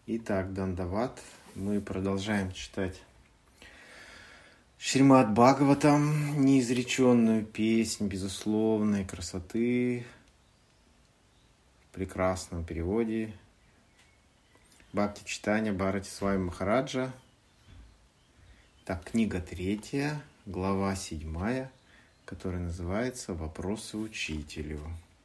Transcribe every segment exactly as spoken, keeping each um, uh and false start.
Итак, Дандават, мы продолжаем читать Шримад Бхагаватам, неизреченную песнь безусловной красоты в прекрасном переводе Бхакти Чайтанья Бхарати Свами Махараджа. Так, книга третья, глава седьмая, которая называется «Вопросы учителю».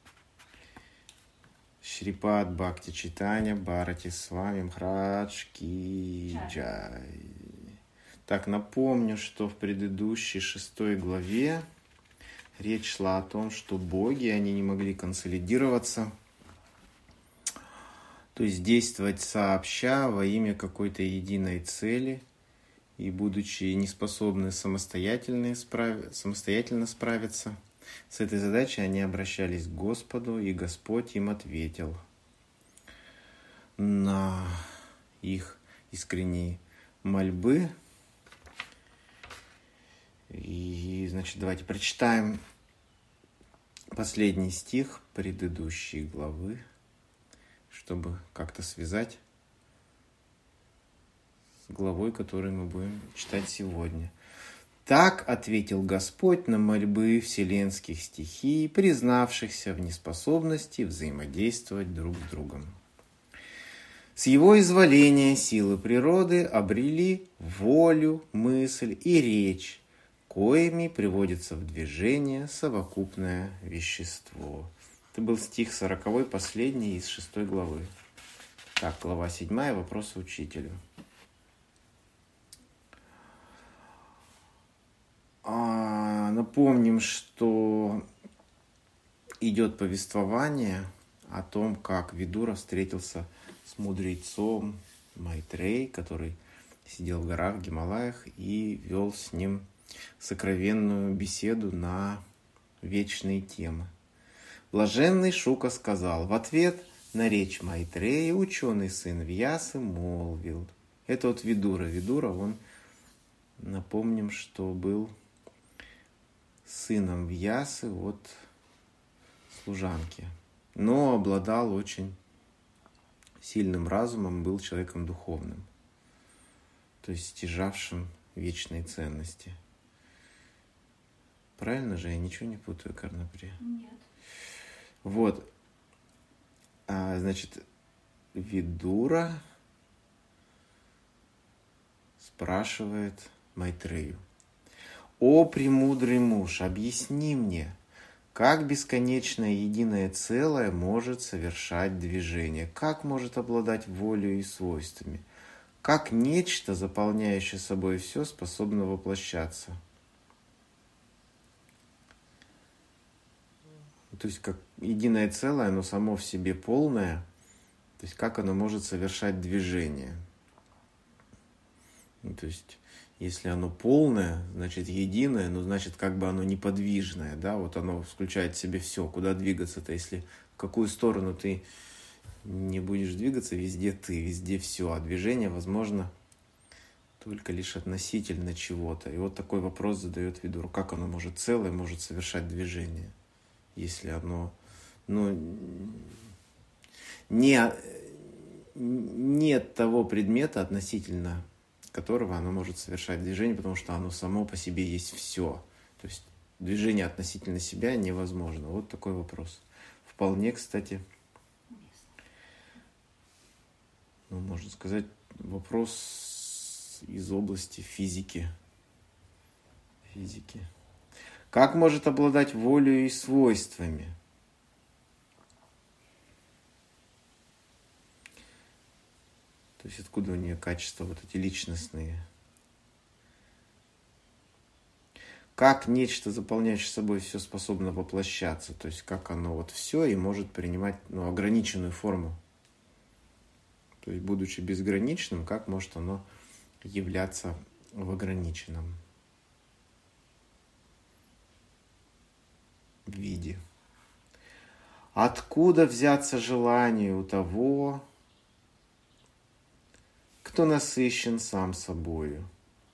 Шрипад Бхакти Чайтанья Бхарати Свами Махарадж ки джай. Так, напомню, что в предыдущей шестой главе речь шла о том, что боги, они не могли консолидироваться, то есть действовать сообща во имя какой-то единой цели, и будучи неспособны самостоятельно, справ... самостоятельно справиться с этой задачей, они обращались к Господу, и Господь им ответил на их искренние мольбы. И, значит, давайте прочитаем последний стих предыдущей главы, чтобы как-то связать с главой, которую мы будем читать сегодня. «Так ответил Господь на мольбы вселенских стихий, признавшихся в неспособности взаимодействовать друг с другом. С его изволения силы природы обрели волю, мысль и речь, коими приводится в движение совокупное вещество». Это был стих сороковой, последний из шестой главы. Так, глава седьмая, вопросы учителю. А, напомним, что идет повествование о том, как Видура встретился с мудрецом Майтрей, который сидел в горах, в Гималаях, и вел с ним сокровенную беседу на вечные темы. Блаженный Шука сказал: в ответ на речь Майтрея ученый сын Вьясы молвил. Это вот Видура. Видура, он, напомним, что был сыном Вьясы от служанки, но обладал очень сильным разумом, был человеком духовным, то есть стяжавшим вечные ценности. Правильно же? Я ничего не путаю, Карнаприя? Нет. Вот. А, значит, Видура спрашивает Майтрею: «О, премудрый муж, объясни мне, как бесконечное единое целое может совершать движение, как может обладать волей и свойствами, как нечто, заполняющее собой все, способно воплощаться». То есть, как единое целое, оно само в себе полное, то есть, как оно может совершать движение. Ну, то есть, если оно полное, значит единое, ну, значит, как бы оно неподвижное, да, вот оно включает в себе все, куда двигаться-то, если в какую сторону ты не будешь двигаться, везде ты, везде все, а движение возможно только лишь относительно чего-то. И вот такой вопрос задает Видура: как оно может целое, может совершать движение, если оно, ну, не, нет того предмета, относительно которого оно может совершать движение, потому что оно само по себе есть все. То есть движение относительно себя невозможно. Вот такой вопрос. Вполне, кстати, ну, можно сказать, вопрос из области физики. Физики. Как может обладать волей и свойствами? То есть откуда у нее качества вот эти личностные? Как нечто, заполняющее собой все, способно воплощаться? То есть как оно вот все и может принимать, ну, ограниченную форму? То есть, будучи безграничным, как может оно являться в ограниченном виде? Откуда взяться желанию у того, кто насыщен сам собою?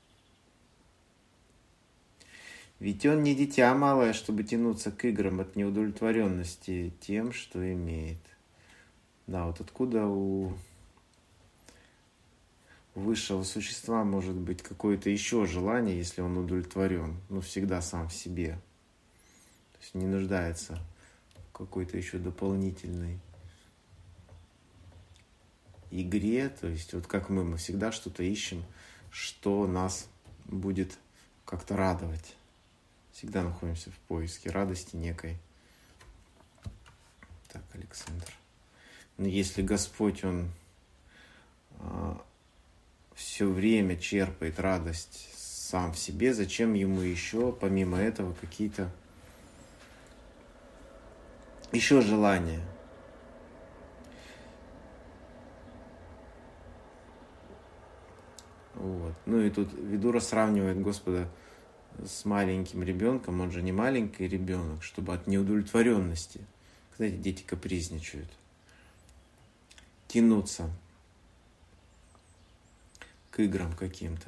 Ведь он не дитя малое, чтобы тянуться к играм от неудовлетворенности тем, что имеет. Да, вот откуда у у высшего существа может быть какое-то еще желание, если он удовлетворен, но всегда сам в себе. То есть не нуждается в какой-то еще дополнительной игре. То есть вот как мы, мы всегда что-то ищем, что нас будет как-то радовать. Всегда находимся в поиске радости некой. Так, Александр. Но если Господь, Он а, все время черпает радость сам в себе, зачем Ему еще, помимо этого, какие-то еще желания? Вот. Ну и тут Видура сравнивает Господа с маленьким ребенком. Он же не маленький ребенок, чтобы от неудовлетворенности. Знаете, дети капризничают. Тянутся к играм каким-то.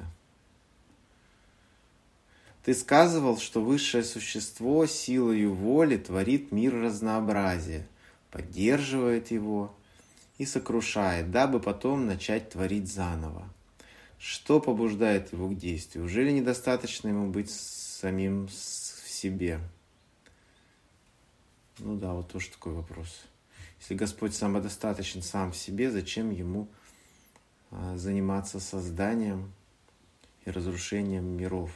Ты сказывал, что высшее существо силою воли творит мир разнообразия, поддерживает его и сокрушает, дабы потом начать творить заново. Что побуждает его к действию? Ужели недостаточно ему быть самим в себе? Ну да, вот тоже такой вопрос. Если Господь самодостаточен сам в себе, зачем ему а, заниматься созданием и разрушением миров?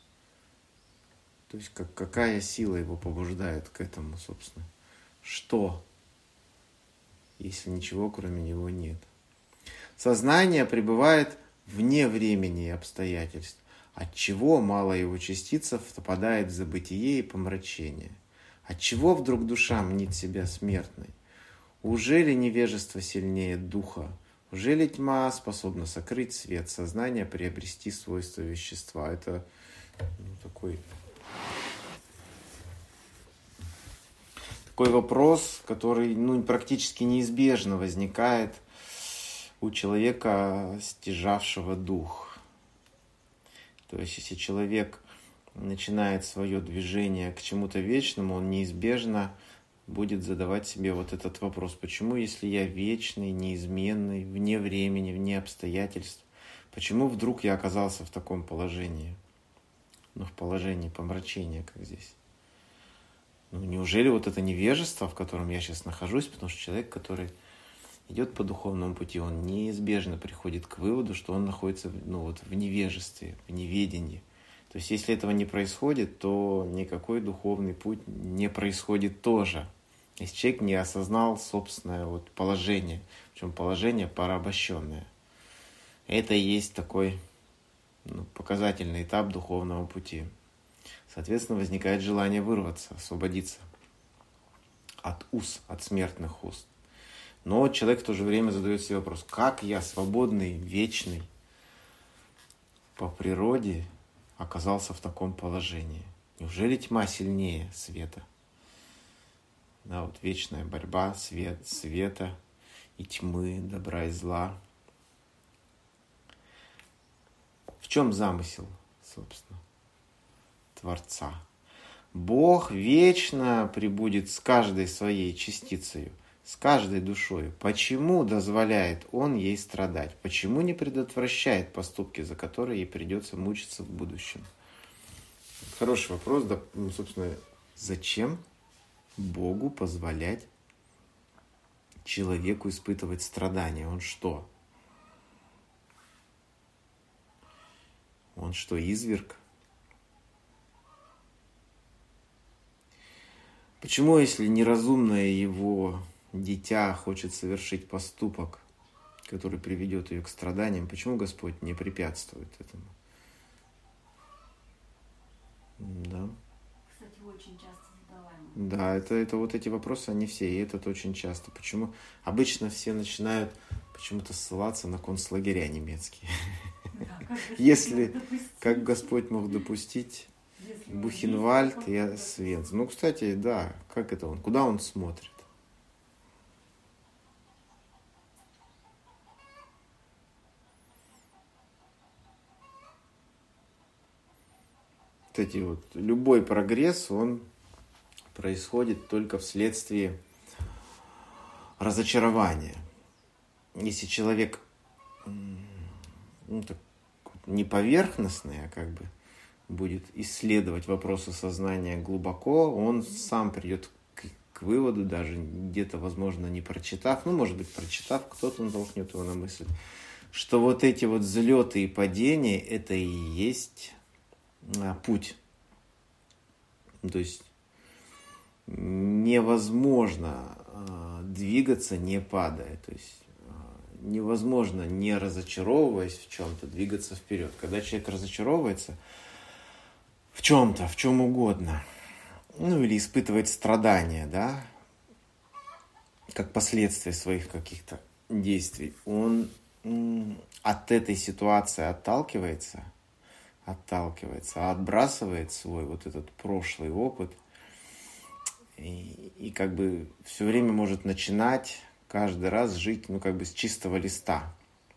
То есть как, какая сила его побуждает к этому, собственно? Что, если ничего кроме него нет? Сознание пребывает вне времени и обстоятельств, отчего малая его частица впадает в забытие и помрачение. Отчего вдруг душа мнит себя смертной? Ужели невежество сильнее духа? Ужели тьма способна сокрыть свет сознания, приобрести свойства вещества? Это ну, такой, такой вопрос, который ну, практически неизбежно возникает у человека, стяжавшего дух. То есть, если человек начинает свое движение к чему-то вечному, он неизбежно будет задавать себе вот этот вопрос. Почему, если я вечный, неизменный, вне времени, вне обстоятельств, почему вдруг я оказался в таком положении? Ну, в положении помрачения, как здесь. Ну, неужели вот это невежество, в котором я сейчас нахожусь, потому что человек, который идет по духовному пути, он неизбежно приходит к выводу, что он находится ну, вот в невежестве, в неведении. То есть, если этого не происходит, то никакой духовный путь не происходит тоже. Если человек не осознал собственное вот положение, причем положение порабощенное. Это и есть такой ну, показательный этап духовного пути. Соответственно, возникает желание вырваться, освободиться от уз, от смертных уз. Но человек в то же время задает себе вопрос, как я, свободный, вечный, по природе, оказался в таком положении? Неужели тьма сильнее света? Да, вот вечная борьба свет, света и тьмы, добра и зла. В чем замысел, собственно, Творца? Бог вечно пребудет с каждой своей частицей, с каждой душой. Почему дозволяет Он ей страдать? Почему не предотвращает поступки, за которые ей придется мучиться в будущем? Хороший вопрос. Да, ну, собственно, зачем Богу позволять человеку испытывать страдания? Он что? Он что, изверг? Почему, если неразумное его дитя хочет совершить поступок, который приведет ее к страданиям, почему Господь не препятствует этому? Да. Кстати, очень часто задаваемый. Да, это, это вот эти вопросы, они все, и этот очень часто. Почему? Обычно все начинают почему-то ссылаться на концлагеря немецкие. Да, как Если, как Господь мог допустить Бухенвальд и Освенцим. Ну, кстати, да, как это он? Куда он смотрит? Вот эти вот, любой прогресс, он происходит только вследствие разочарования. Если человек ну, так, не поверхностный, а как бы будет исследовать вопросы сознания глубоко, он сам придет к, к выводу, даже где-то, возможно, не прочитав, ну, может быть, прочитав, кто-то натолкнет его на мысль, что вот эти вот взлеты и падения, это и есть а, путь. То есть невозможно а, двигаться, не падая. То есть а, невозможно, не разочаровываясь в чем-то, двигаться вперед. Когда человек разочаровывается в чем-то, в чем угодно, ну или испытывает страдания, да, как последствия своих каких-то действий, он от этой ситуации отталкивается, отталкивается, отбрасывает свой вот этот прошлый опыт и, и как бы все время может начинать каждый раз жить, ну, как бы с чистого листа.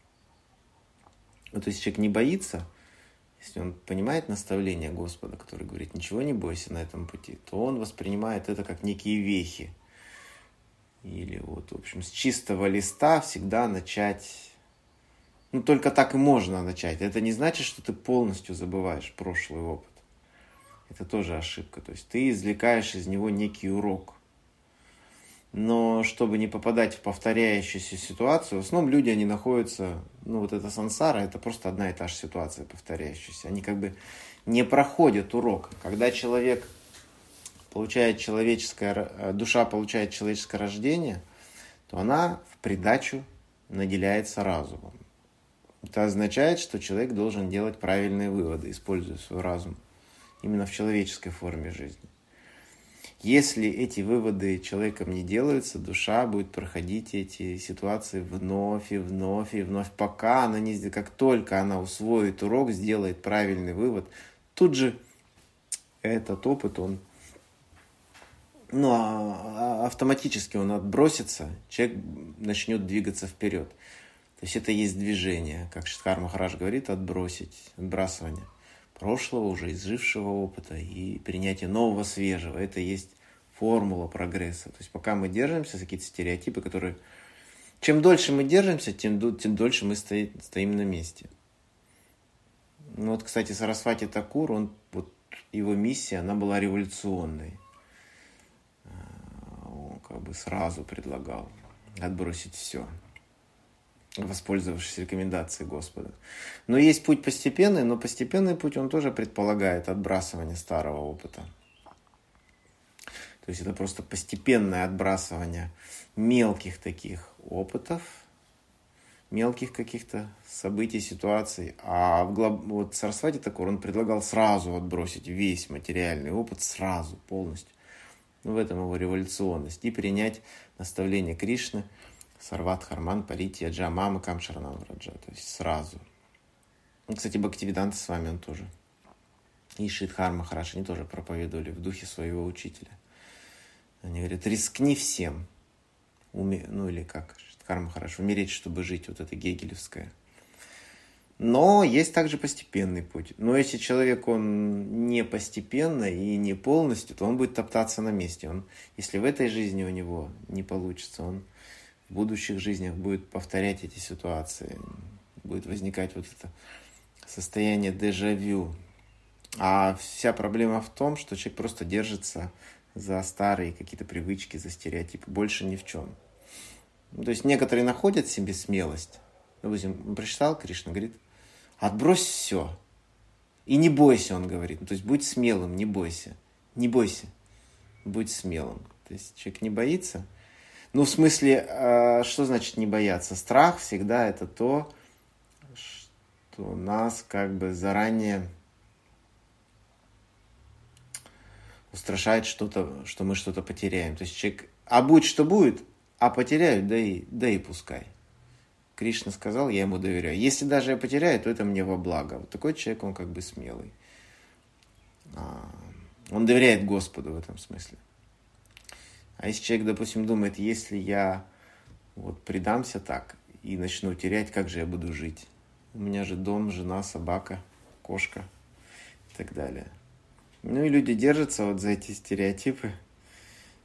Вот если человек не боится, если он понимает наставление Господа, который говорит, ничего не бойся на этом пути, то он воспринимает это как некие вехи. Или вот, в общем, с чистого листа всегда начать. Ну, только так и можно начать. Это не значит, что ты полностью забываешь прошлый опыт. Это тоже ошибка. То есть ты извлекаешь из него некий урок. Но чтобы не попадать в повторяющуюся ситуацию, в основном люди, они находятся, ну, вот эта сансара, это просто одна и та же ситуация повторяющаяся. Они как бы не проходят урок. Когда человек получает человеческое, душа получает человеческое рождение, то она в придачу наделяется разумом. Это означает, что человек должен делать правильные выводы, используя свой разум именно в человеческой форме жизни. Если эти выводы человеком не делаются, душа будет проходить эти ситуации вновь и вновь и вновь, пока она не, как только она усвоит урок, сделает правильный вывод, тут же этот опыт, он, ну, автоматически он отбросится, человек начнет двигаться вперед. То есть это есть движение, как Шиддхар Махарадж говорит, отбросить, отбрасывание прошлого, уже изжившего опыта и принятие нового, свежего. Это есть формула прогресса. То есть пока мы держимся за какие-то стереотипы, которые... Чем дольше мы держимся, тем, тем дольше мы стоим, стоим на месте. Ну вот, кстати, Сарасвати Такур, он, вот, его миссия, она была революционной. Он как бы сразу предлагал отбросить все, воспользовавшись рекомендацией Господа. Но есть путь постепенный, но постепенный путь, он тоже предполагает отбрасывание старого опыта. То есть это просто постепенное отбрасывание мелких таких опытов, мелких каких-то событий, ситуаций. А в глоб... вот Сарасвати Такур, он предлагал сразу отбросить весь материальный опыт, сразу, полностью. В этом его революционность. И принять наставление Кришны Сарват Харман Парити Яджа Мама Камшаранам Раджа. То есть сразу. Ну, кстати, Бхактивиданта с вами он тоже. И Шиддхар Махарадж, они тоже проповедовали в духе своего учителя. Они говорят, рискни всем. Уме... Ну или как, Шиддхар Махарадж, умереть, чтобы жить. Вот это гегелевское. Но есть также постепенный путь. Но если человек, он не постепенно и не полностью, то он будет топтаться на месте. Он, если в этой жизни у него не получится, он в будущих жизнях будет повторять эти ситуации. Будет возникать вот это состояние дежавю. А вся проблема в том, что человек просто держится за старые какие-то привычки, за стереотипы. Больше ни в чем. То есть некоторые находят в себе смелость. Допустим, он прочитал, Кришна говорит, отбрось все. И не бойся, он говорит. То есть будь смелым, не бойся. Не бойся. Будь смелым. То есть человек не боится. Ну, в смысле, что значит не бояться? Страх всегда это то, что нас как бы заранее устрашает что-то, что мы что-то потеряем. То есть человек, а будет, что будет, а потеряют, да и, да и пускай. Кришна сказал, я ему доверяю. Если даже я потеряю, то это мне во благо. Вот такой человек, он как бы смелый. Он доверяет Господу в этом смысле. А если человек, допустим, думает, если я вот предамся так и начну терять, как же я буду жить? У меня же дом, жена, собака, кошка и так далее. Ну и люди держатся вот за эти стереотипы. И...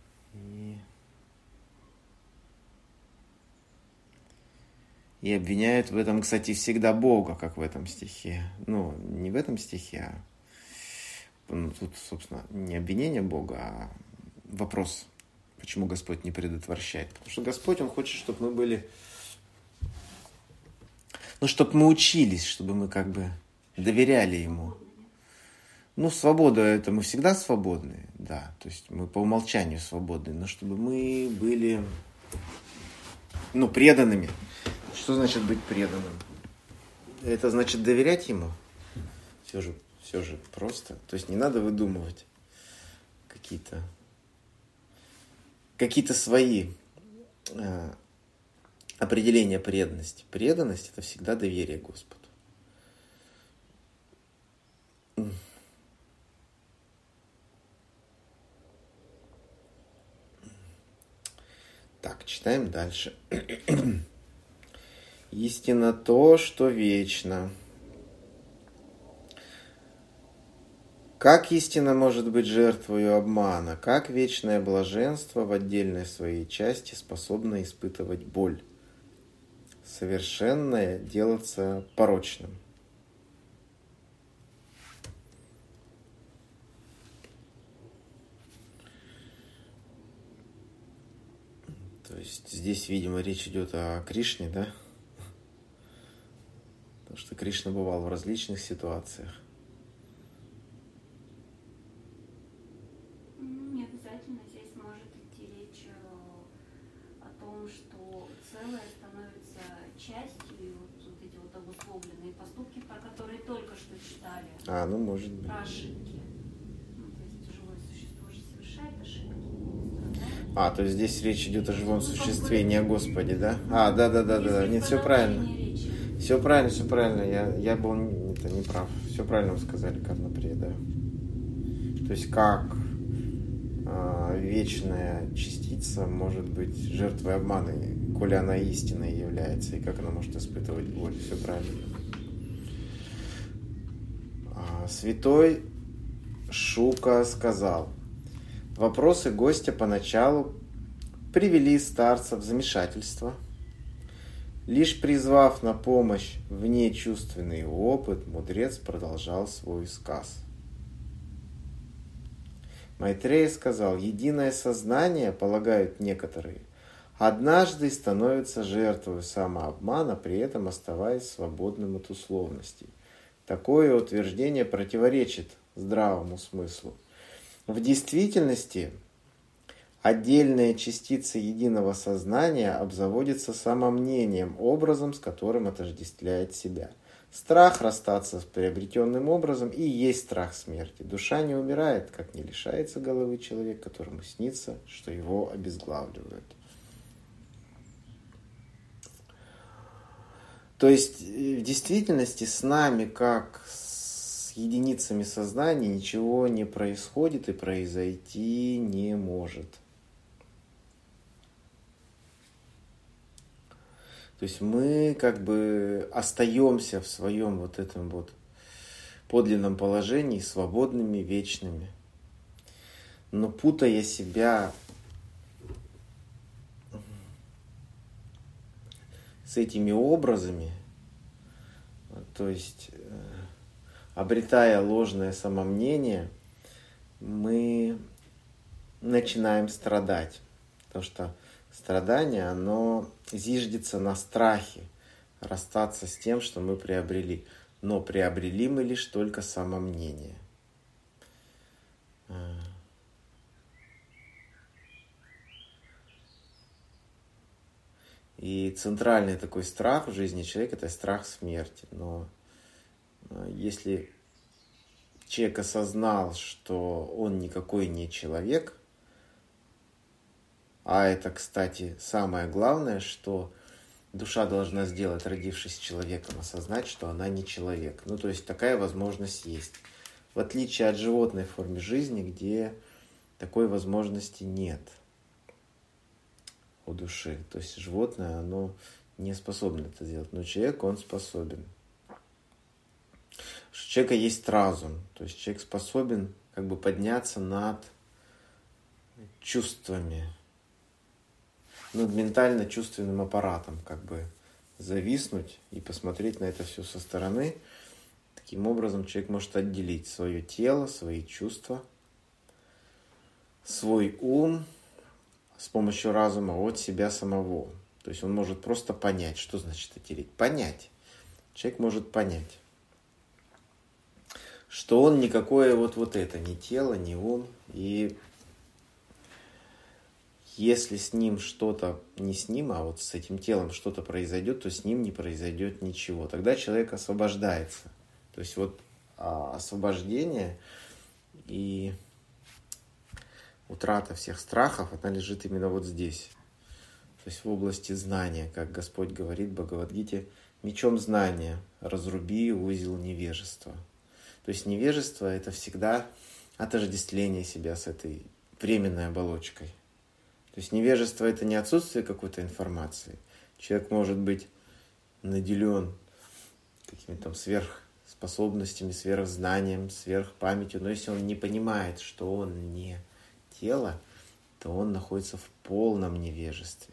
И обвиняют в этом, кстати, всегда Бога, как в этом стихе. Ну, не в этом стихе, а ну, тут, собственно, не обвинение Бога, а вопрос, почему Господь не предотвращает. Потому что Господь, Он хочет, чтобы мы были... Ну, чтобы мы учились, чтобы мы как бы доверяли Ему. Ну, свобода, это мы всегда свободны, да. То есть мы по умолчанию свободны. Но чтобы мы были, ну, преданными. Что значит быть преданным? Это значит доверять Ему. Все же, все же просто. То есть не надо выдумывать какие-то, какие-то свои э, определения преданности. Преданность – это всегда доверие Господу. Так, читаем дальше. Истина то, что вечно. Как истина может быть жертвою обмана? Как вечное блаженство в отдельной своей части способно испытывать боль? Совершенное делаться порочным. То есть здесь, видимо, речь идет о Кришне, да? Потому что Кришна бывал в различных ситуациях. Не обязательно здесь может идти речь о том, что целое становится частью, и вот, вот эти вот обусловленные поступки, про которые только что читали. А, ну может быть. Про ошибки. Ну, то есть живое существо же совершает ошибки. А, то есть здесь речь идет о живом существе, не о Господе, да? А, да, да, да, да, да. Нет, все правильно. Все правильно, все правильно. Я, я был это, не прав. Все правильно вы сказали, Карнаприя, да. То есть как э, вечная частица может быть жертвой обмана, коли она истинной является, и как она может испытывать боль. Все правильно. А, святой Шука сказал: вопросы гостя поначалу привели старца в замешательство. Лишь призвав на помощь внечувственный опыт, мудрец продолжал свой сказ. Майтрея сказал: единое сознание, полагают некоторые, однажды становится жертвой самообмана, при этом оставаясь свободным от условностей. Такое утверждение противоречит здравому смыслу. В действительности отдельная частица единого сознания обзаводится самомнением, образом, с которым отождествляет себя. Страх расстаться с приобретенным образом и есть страх смерти. Душа не умирает, как не лишается головы человек, которому снится, что его обезглавливают. То есть в действительности с нами, как с единицами сознания, ничего не происходит и произойти не может. То есть мы как бы остаемся в своем вот этом вот подлинном положении свободными, вечными. Но путая себя с этими образами, то есть обретая ложное самомнение, мы начинаем страдать. Потому что страдание, оно зиждется на страхе расстаться с тем, что мы приобрели. Но приобрели мы лишь только самомнение. И центральный такой страх в жизни человека – это страх смерти. Но если человек осознал, что он никакой не человек, а это, кстати, самое главное, что душа должна сделать, родившись человеком, осознать, что она не человек. Ну, то есть такая возможность есть. В отличие от животной формы жизни, где такой возможности нет у души. То есть животное, оно не способно это сделать. Но человек, он способен. У человека есть разум. То есть человек способен как бы подняться над чувствами, над ментально-чувственным аппаратом, как бы зависнуть и посмотреть на это все со стороны. Таким образом человек может отделить свое тело, свои чувства, свой ум с помощью разума от себя самого. То есть он может просто понять, что значит отделить. Понять. Человек может понять, что он никакое вот, вот это, ни тело, ни ум. И если с ним что-то, не с ним, а вот с этим телом что-то произойдет, то с ним не произойдет ничего. Тогда человек освобождается. То есть вот а, освобождение и утрата всех страхов, она лежит именно вот здесь. То есть в области знания, как Господь говорит в Бхагавад-гите, мечом знания разруби узел невежества. То есть невежество — это всегда отождествление себя с этой временной оболочкой. То есть невежество — это не отсутствие какой-то информации. Человек может быть наделен какими-то там сверхспособностями, сверхзнанием, сверхпамятью, но если он не понимает, что он не тело, то он находится в полном невежестве.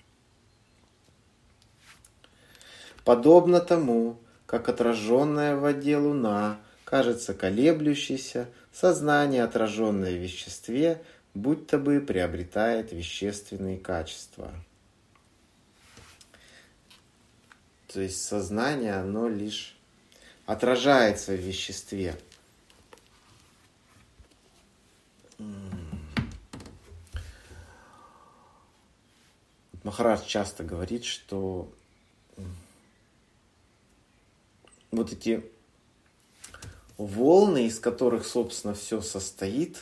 Подобно тому, как отраженная в воде луна кажется колеблющейся, сознание, отраженное в веществе, будто бы приобретает вещественные качества. То есть сознание, оно лишь отражается в веществе. Махарадж часто говорит, что вот эти волны, из которых, собственно, все состоит,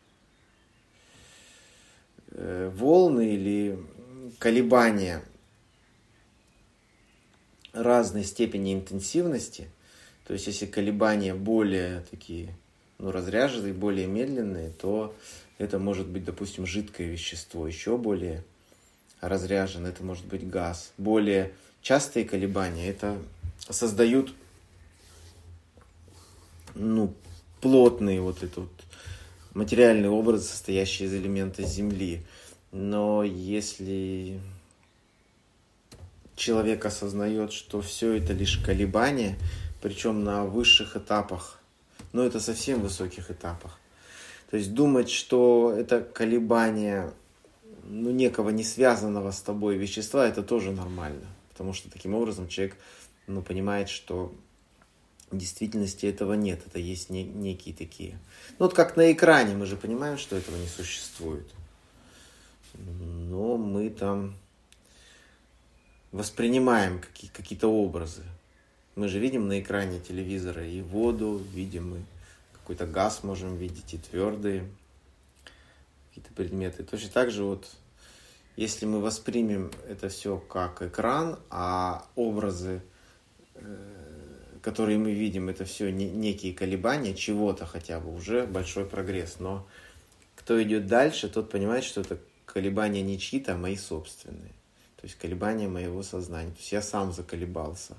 волны или колебания разной степени интенсивности, то есть если колебания более такие, ну, разряженные, более медленные, то это может быть, допустим, жидкое вещество, еще более разряжен, это может быть газ. Более частые колебания это создают, ну, плотные вот этот вот материальный образ, состоящий из элемента Земли. Но если человек осознает, что все это лишь колебания, причем на высших этапах, но это совсем высоких этапах, то есть думать, что это колебания, ну, некого не связанного с тобой вещества, это тоже нормально. Потому что таким образом человек, ну, понимает, что в действительности этого нет. Это есть не, некие такие. Ну, вот как на экране, мы же понимаем, что этого не существует. Но мы там воспринимаем какие, какие-то образы. Мы же видим на экране телевизора и воду, видим и какой-то газ можем видеть, и твердые какие-то предметы. Точно так же вот, если мы воспримем это все как экран, а образы, которые мы видим, это все некие колебания чего-то хотя бы, уже большой прогресс. Но кто идет дальше, тот понимает, что это колебания не чьи-то, а мои собственные. То есть колебания моего сознания. То есть я сам заколебался.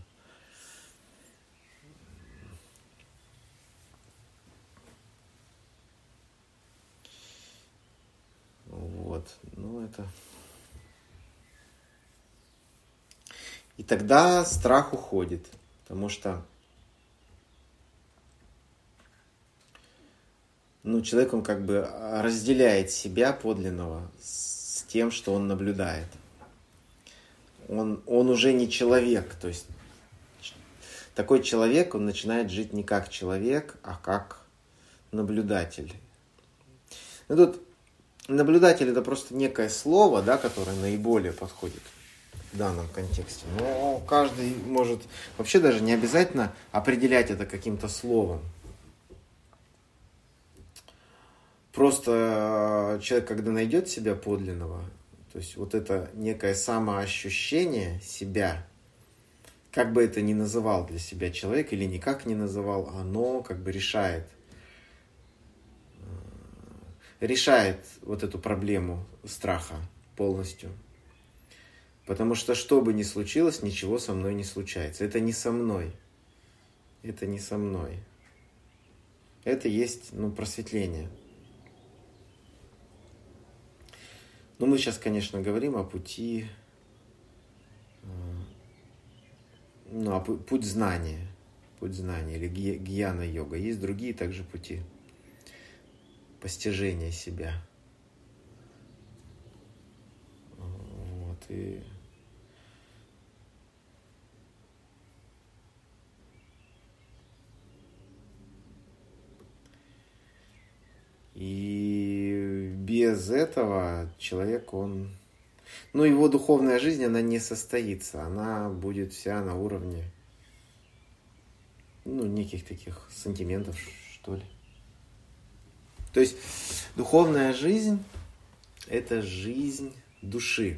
Вот, ну это... И тогда страх уходит, потому что, ну, человек, он как бы разделяет себя подлинного с тем, что он наблюдает. Он, он уже не человек, то есть такой человек, он начинает жить не как человек, а как наблюдатель. Ну, тут наблюдатель — это просто некое слово, да, которое наиболее подходит в данном контексте. Но каждый может вообще даже не обязательно определять это каким-то словом. Просто человек, когда найдет себя подлинного, то есть вот это некое самоощущение себя, как бы это ни называл для себя человек или никак не называл, оно как бы решает решает вот эту проблему страха полностью. Потому что что бы ни случилось, ничего со мной не случается. Это не со мной. Это не со мной. Это есть, ну, просветление. Но мы сейчас, конечно, говорим о пути ну, а путь знания, путь знания или гьяна-йога. Есть другие также пути постижения себя. Вот, и И без этого человек, он... Ну, его духовная жизнь, она не состоится. Она будет вся на уровне, ну, неких таких сантиментов, что ли. То есть, духовная жизнь – это жизнь души.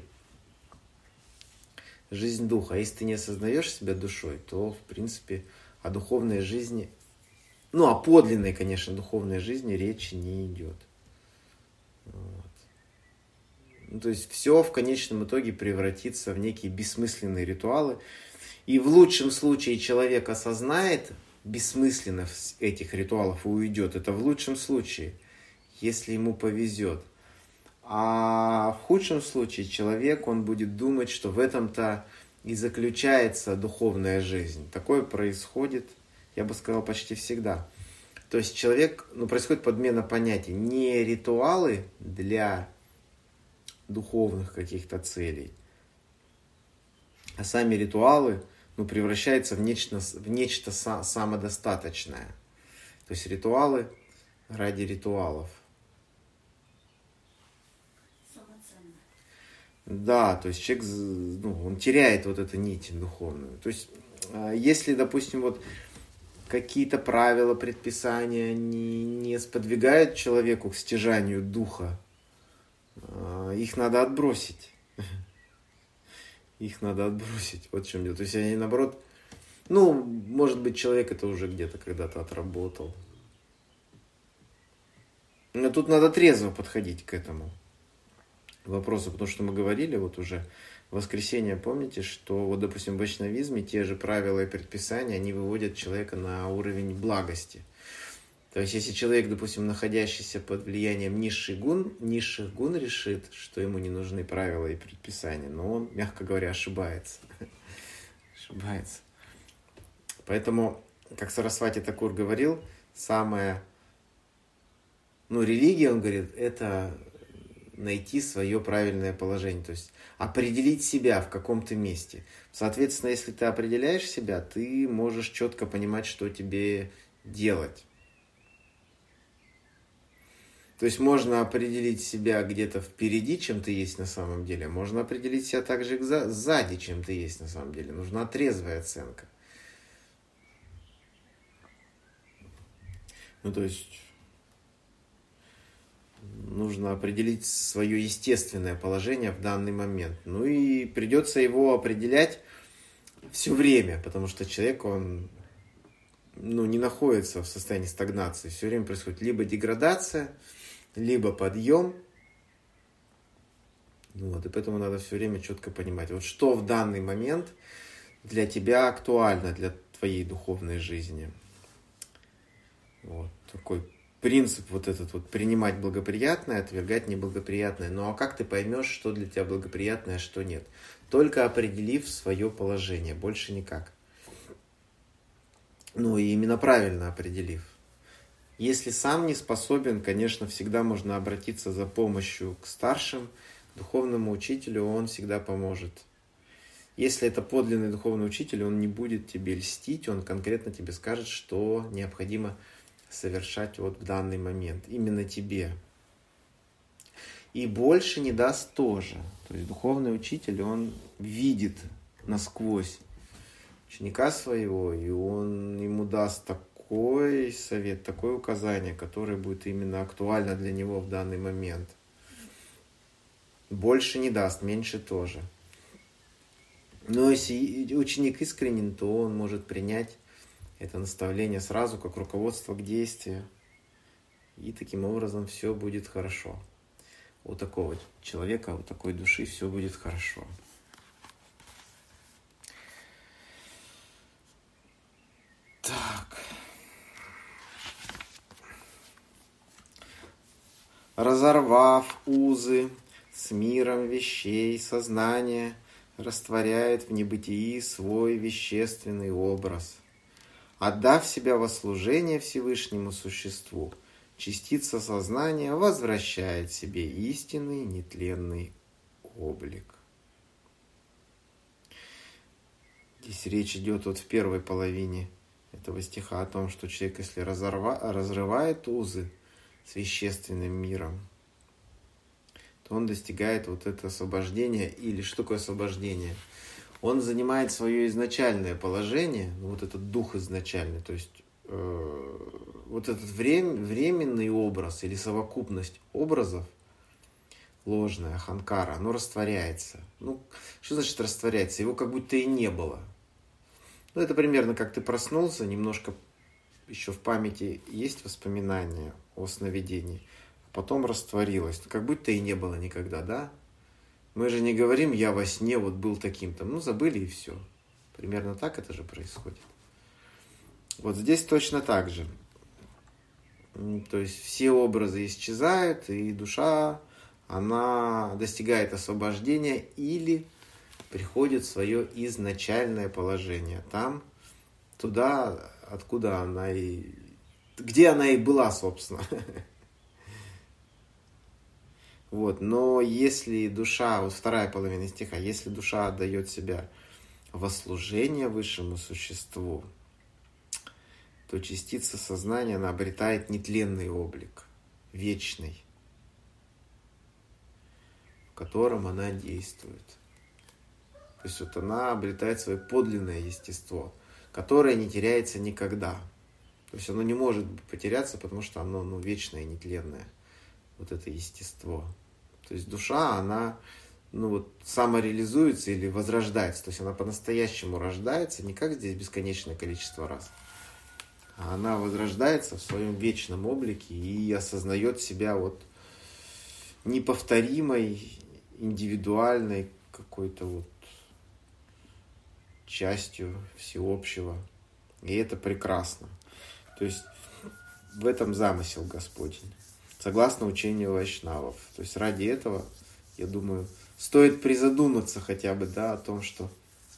Жизнь духа. А если ты не осознаешь себя душой, то, в принципе, о духовной жизни... Ну, о подлинной, конечно, духовной жизни речи не идет. Вот. Ну, то есть все в конечном итоге превратится в некие бессмысленные ритуалы. И в лучшем случае человек осознает бессмысленность этих ритуалов и уйдет. Это в лучшем случае, если ему повезет. А в худшем случае человек, он будет думать, что в этом-то и заключается духовная жизнь. Такое происходит, я бы сказал, почти всегда. То есть человек, ну, происходит подмена понятий. Не ритуалы для духовных каких-то целей, а сами ритуалы, ну, превращаются в нечто, в нечто самодостаточное. То есть ритуалы ради ритуалов. Самоценно. Да, то есть человек, ну, он теряет вот эту нить духовную. То есть если, допустим, вот какие-то правила, предписания не, не сподвигают человеку к стяжанию духа, их надо отбросить. Их надо отбросить. Вот в чем дело. То есть они, наоборот, ну, может быть, человек это уже где-то когда-то отработал. Но тут надо трезво подходить к этому вопросу, потому что мы говорили вот уже в воскресенье, помните, что вот, допустим, в вайшнавизме те же правила и предписания, они выводят человека на уровень благости. То есть, если человек, допустим, находящийся под влиянием низших гун, низших гун решит, что ему не нужны правила и предписания, но он, мягко говоря, ошибается. Ошибается. Поэтому, как Сарасвати Такур говорил, самая, ну, религия, он говорит, это найти свое правильное положение, то есть определить себя в каком-то месте. Соответственно, если ты определяешь себя, ты можешь четко понимать, что тебе делать. То есть можно определить себя где-то впереди, чем ты есть на самом деле. Можно определить себя также сзади, чем ты есть на самом деле. Нужна трезвая оценка. Ну, то есть нужно определить свое естественное положение в данный момент. Ну и придется его определять все время, потому что человек, он, ну, не находится в состоянии стагнации. Все время происходит либо деградация, либо подъем. Вот, и поэтому надо все время четко понимать, вот что в данный момент для тебя актуально, для твоей духовной жизни. Вот такой принцип вот этот вот: принимать благоприятное, отвергать неблагоприятное. Ну а как ты поймешь, что для тебя благоприятное, а что нет? Только определив свое положение, больше никак. Ну и именно правильно определив. Если сам не способен, конечно, всегда можно обратиться за помощью к старшим, к духовному учителю, он всегда поможет. Если это подлинный духовный учитель, он не будет тебе льстить, он конкретно тебе скажет, что необходимо совершать вот в данный момент, именно тебе. И больше не даст тоже. То есть духовный учитель, он видит насквозь ученика своего, и он ему даст такой совет, такое указание, которое будет именно актуально для него в данный момент. Больше не даст, меньше тоже. Но если ученик искренен, то он может принять это наставление сразу как руководство к действию. И таким образом все будет хорошо. У такого человека, у такой души все будет хорошо. Так. Разорвав узы с миром вещей, сознания, растворяет в небытии свой вещественный образ. Отдав себя во служение Всевышнему Существу, частица сознания возвращает себе истинный нетленный облик. Здесь речь идет вот в первой половине этого стиха о том, что человек, если разорва, разрывает узы с вещественным миром, то он достигает вот это освобождение. Или что такое освобождение? Он занимает свое изначальное положение, вот этот дух изначальный, то есть э, вот этот врем, временный образ или совокупность образов, ложная аханкара, оно растворяется. Ну, что значит растворяется? Его как будто и не было. Ну, это примерно как ты проснулся, немножко еще в памяти есть воспоминания о сновидении, а потом растворилось. Как будто и не было никогда, да? Мы же не говорим, я во сне вот был таким-то. Ну, забыли и все. Примерно так это же происходит. Вот здесь точно так же. То есть все образы исчезают, и душа, она достигает освобождения или приходит в свое изначальное положение. Там, туда, откуда она и... Где она и была, собственно. Вот. Но если душа, вот вторая половина стиха, если душа отдает себя во служение высшему существу, то частица сознания, она обретает нетленный облик, вечный, в котором она действует. То есть вот она обретает свое подлинное естество, которое не теряется никогда. То есть оно не может потеряться, потому что оно ну, вечное, нетленное. Вот это естество. То есть душа, она ну, вот, самореализуется или возрождается. То есть она по-настоящему рождается, не как здесь бесконечное количество раз. А она возрождается в своем вечном облике и осознает себя вот неповторимой, индивидуальной какой-то вот частью всеобщего. И это прекрасно. То есть в этом замысел Господень. Согласно учению вайшнавов. То есть ради этого, я думаю, стоит призадуматься хотя бы, да, о том, что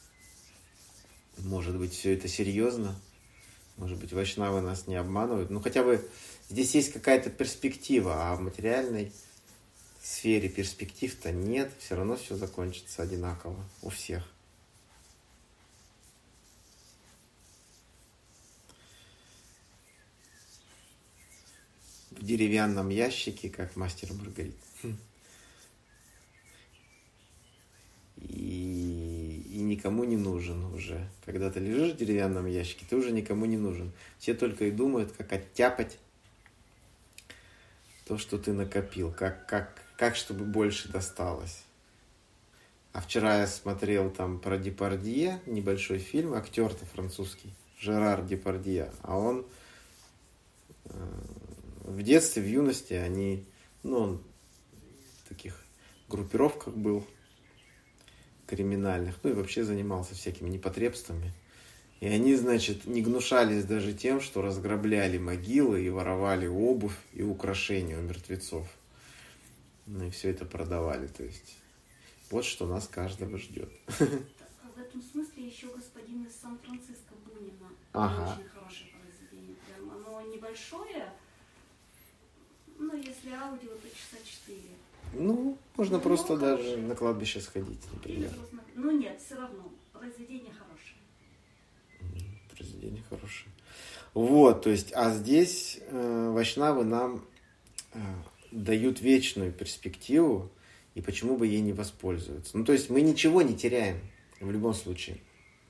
может быть все это серьезно. Может быть, вайшнавы нас не обманывают. Ну хотя бы здесь есть какая-то перспектива, а в материальной сфере перспектив-то нет. Все равно все закончится одинаково у всех. В деревянном ящике, как мастер Маргарит. И, и никому не нужен уже. Когда ты лежишь в деревянном ящике, ты уже никому не нужен. Все только и думают, как оттяпать то, что ты накопил. Как, как, как чтобы больше досталось. А вчера я смотрел там про Депардье, небольшой фильм, актер-то французский, Жерар Депардье. А он... В детстве, в юности они, ну, он в таких группировках был криминальных, ну и вообще занимался всякими непотребствами. И они, значит, не гнушались даже тем, что разграбляли могилы и воровали обувь и украшения у мертвецов. Ну и все это продавали, то есть вот что нас каждого ждет. В этом смысле еще господин из Сан-Франциско Бунина. Ага. Очень хорошее произведение. Прям оно небольшое. Ну, если аудио, то часа четыре. Ну, можно ну, просто ну, даже хорошее. на кладбище сходить, например. Просто... Ну нет, все равно. Произведение хорошее. Произведение хорошее. Вот, то есть, а здесь э, вайшнавы нам э, дают вечную перспективу, и почему бы ей не воспользоваться. Ну, то есть, мы ничего не теряем в любом случае.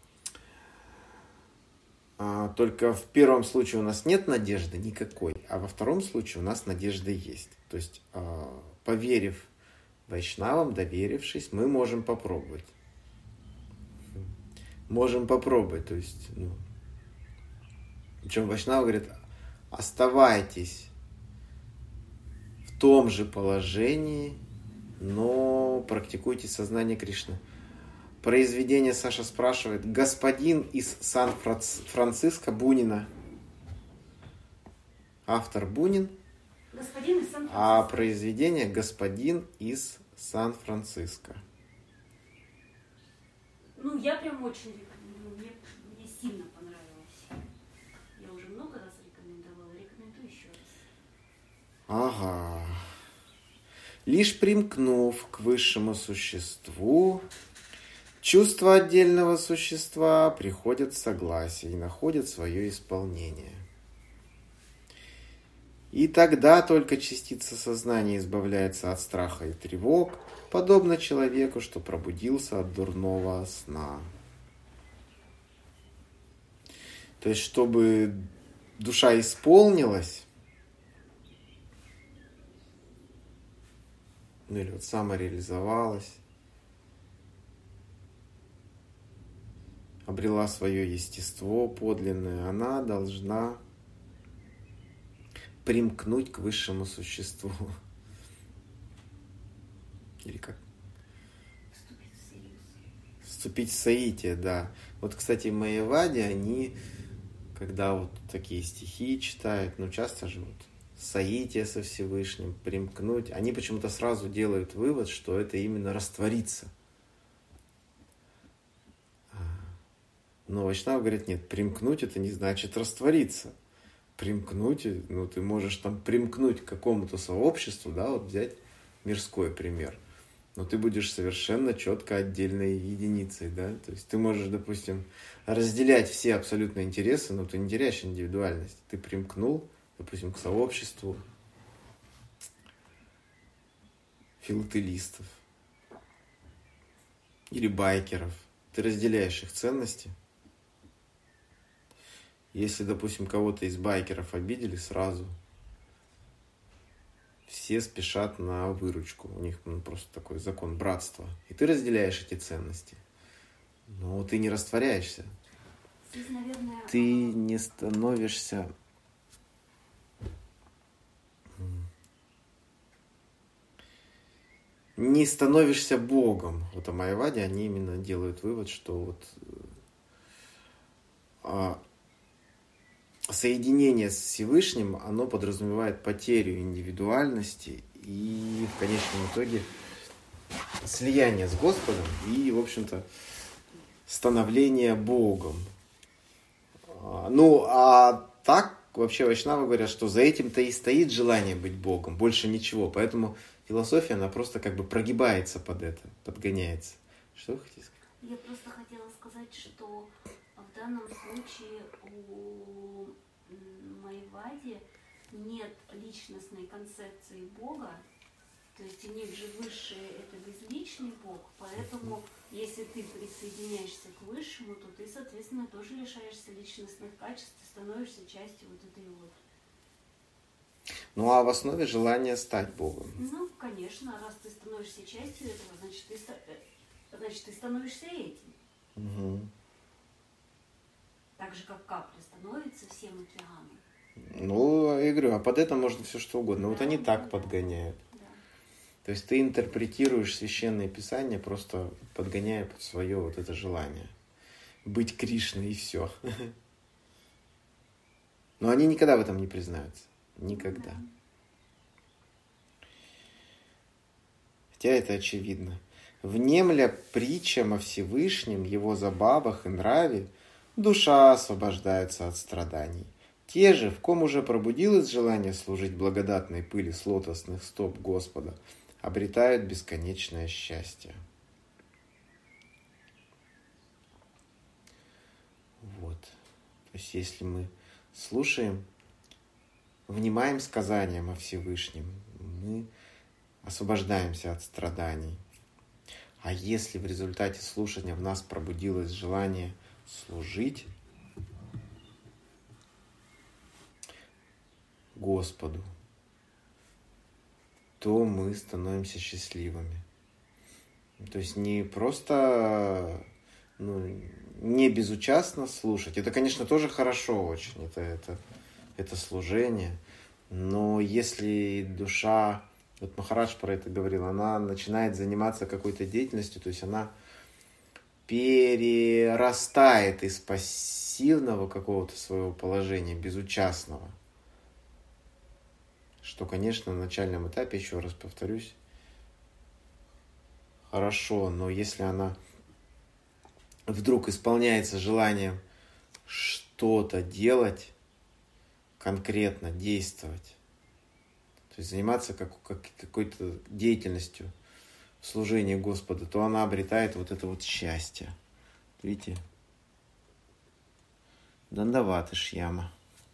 А, только в первом случае у нас нет надежды никакой, а во втором случае у нас надежда есть. То есть, а, поверив вайшнавам, доверившись, мы можем попробовать. Можем попробовать, то есть, ну, причем вайшнавы говорят, оставайтесь в том же положении, но практикуйте сознание Кришны. Произведение, Саша спрашивает, господин из Сан-Франциско Бунина. Автор Бунин, господин из Сан-Франциско. А произведение господин из Сан-Франциско. Ну, я прям очень рекомендую. Мне, мне сильно понравилось. Я уже много раз рекомендовала. Рекомендую еще раз. Ага. Лишь примкнув к высшему существу, чувства отдельного существа приходят в согласие и находят свое исполнение. И тогда только частица сознания избавляется от страха и тревог, подобно человеку, что пробудился от дурного сна. То есть, чтобы душа исполнилась, ну или вот самореализовалась, обрела свое естество подлинное, она должна примкнуть к высшему существу. Или как? Вступить в союз. Вступить в соитие, да. Вот, кстати, майявади, они, когда вот такие стихи читают, ну, часто же вот соитие со Всевышним, примкнуть, они почему-то сразу делают вывод, что это именно раствориться. Но Вайшнава говорит, нет, примкнуть это не значит раствориться. Примкнуть, ну, ты можешь там примкнуть к какому-то сообществу, да, вот взять мирской пример. Но ты будешь совершенно четко отдельной единицей, да. То есть ты можешь, допустим, разделять все абсолютно интересы, но ты не теряешь индивидуальность. Ты примкнул, допустим, к сообществу филателистов или байкеров. Ты разделяешь их ценности. Если, допустим, кого-то из байкеров обидели, сразу все спешат на выручку. У них ну, просто такой закон братства. И ты разделяешь эти ценности. Но ты не растворяешься. Здесь, наверное, Ты не становишься... Не становишься Богом. Вот о майяваде они именно делают вывод, что вот... А, соединение с Всевышним, оно подразумевает потерю индивидуальности и в конечном итоге слияние с Господом и, в общем-то, становление Богом. Ну, а так вообще вайшнавы говорят, что за этим-то и стоит желание быть Богом, больше ничего. Поэтому философия, она просто как бы прогибается под это, подгоняется. Что вы хотите сказать? Я просто хотела сказать, что в данном случае у майявади нет личностной концепции Бога, то есть у них же высшее это безличный Бог, поэтому если ты присоединяешься к высшему, то ты, соответственно, тоже лишаешься личностных качеств и становишься частью вот этой вот. Ну а в основе желание стать Богом. Ну, конечно, раз ты становишься частью этого, значит ты, значит, ты становишься этим. Угу. Так же, как капля становится всем океаном. Ну, я говорю, а под это можно все что угодно. Да, Вот они так да, подгоняют. Да. То есть ты интерпретируешь священное писание, просто подгоняя под свое вот это желание. Быть Кришной и все. Но они никогда в этом не признаются. Никогда. Да. Хотя это очевидно. Внемля притчам о Всевышнем, его забавах и нраве, душа освобождается от страданий. Те же, в ком уже пробудилось желание служить благодатной пыли с лотосных стоп Господа, обретают бесконечное счастье. Вот. То есть, если мы слушаем, внимаем сказаниям о Всевышнем, мы освобождаемся от страданий. А если в результате слушания в нас пробудилось желание служить Господу, то мы становимся счастливыми. То есть не просто, ну, не безучастно слушать. Это, конечно, тоже хорошо очень. Это, это, это служение. Но если душа, вот Махарадж про это говорил, она начинает заниматься какой-то деятельностью, то есть она перерастает из пассивного какого-то своего положения, безучастного. Что, конечно, на начальном этапе, еще раз повторюсь, хорошо, но если она вдруг исполняется желанием что-то делать, конкретно действовать, то есть заниматься как, как, какой-то деятельностью в служении Господу, то она обретает вот это вот счастье. Видите? Дандаваты шьяма.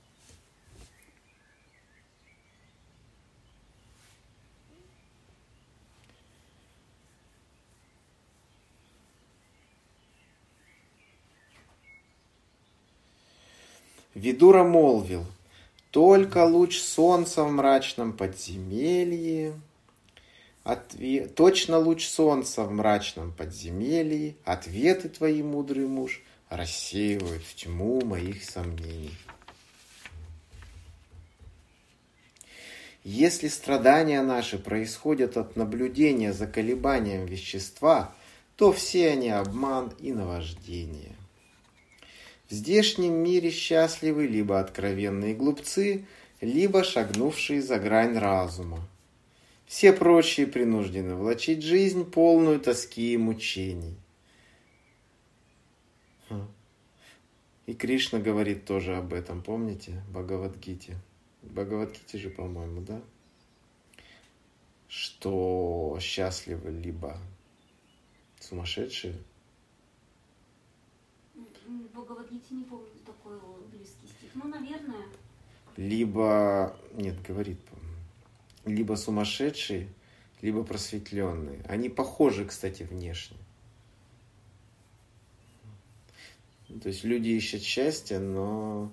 Видура молвил: только луч солнца в мрачном подземелье, отве... точно луч солнца в мрачном подземелье, ответы твои, мудрый муж, рассеивают в тьму моих сомнений. Если страдания наши происходят от наблюдения за колебанием вещества, то все они обман и наваждение. В здешнем мире счастливы либо откровенные глупцы, либо шагнувшие за грань разума. Все прочие принуждены влачить жизнь, полную тоски и мучений. И Кришна говорит тоже об этом, помните, в Бхагавад-гите? В Бхагавад-гите же, по-моему, да? Что счастливы либо сумасшедшие. В Бхагавад-гите не помню такой близкий стих. Ну, наверное. Либо, нет, говорит, либо сумасшедшие, либо просветленные. Они похожи, кстати, внешне. То есть люди ищут счастье, но,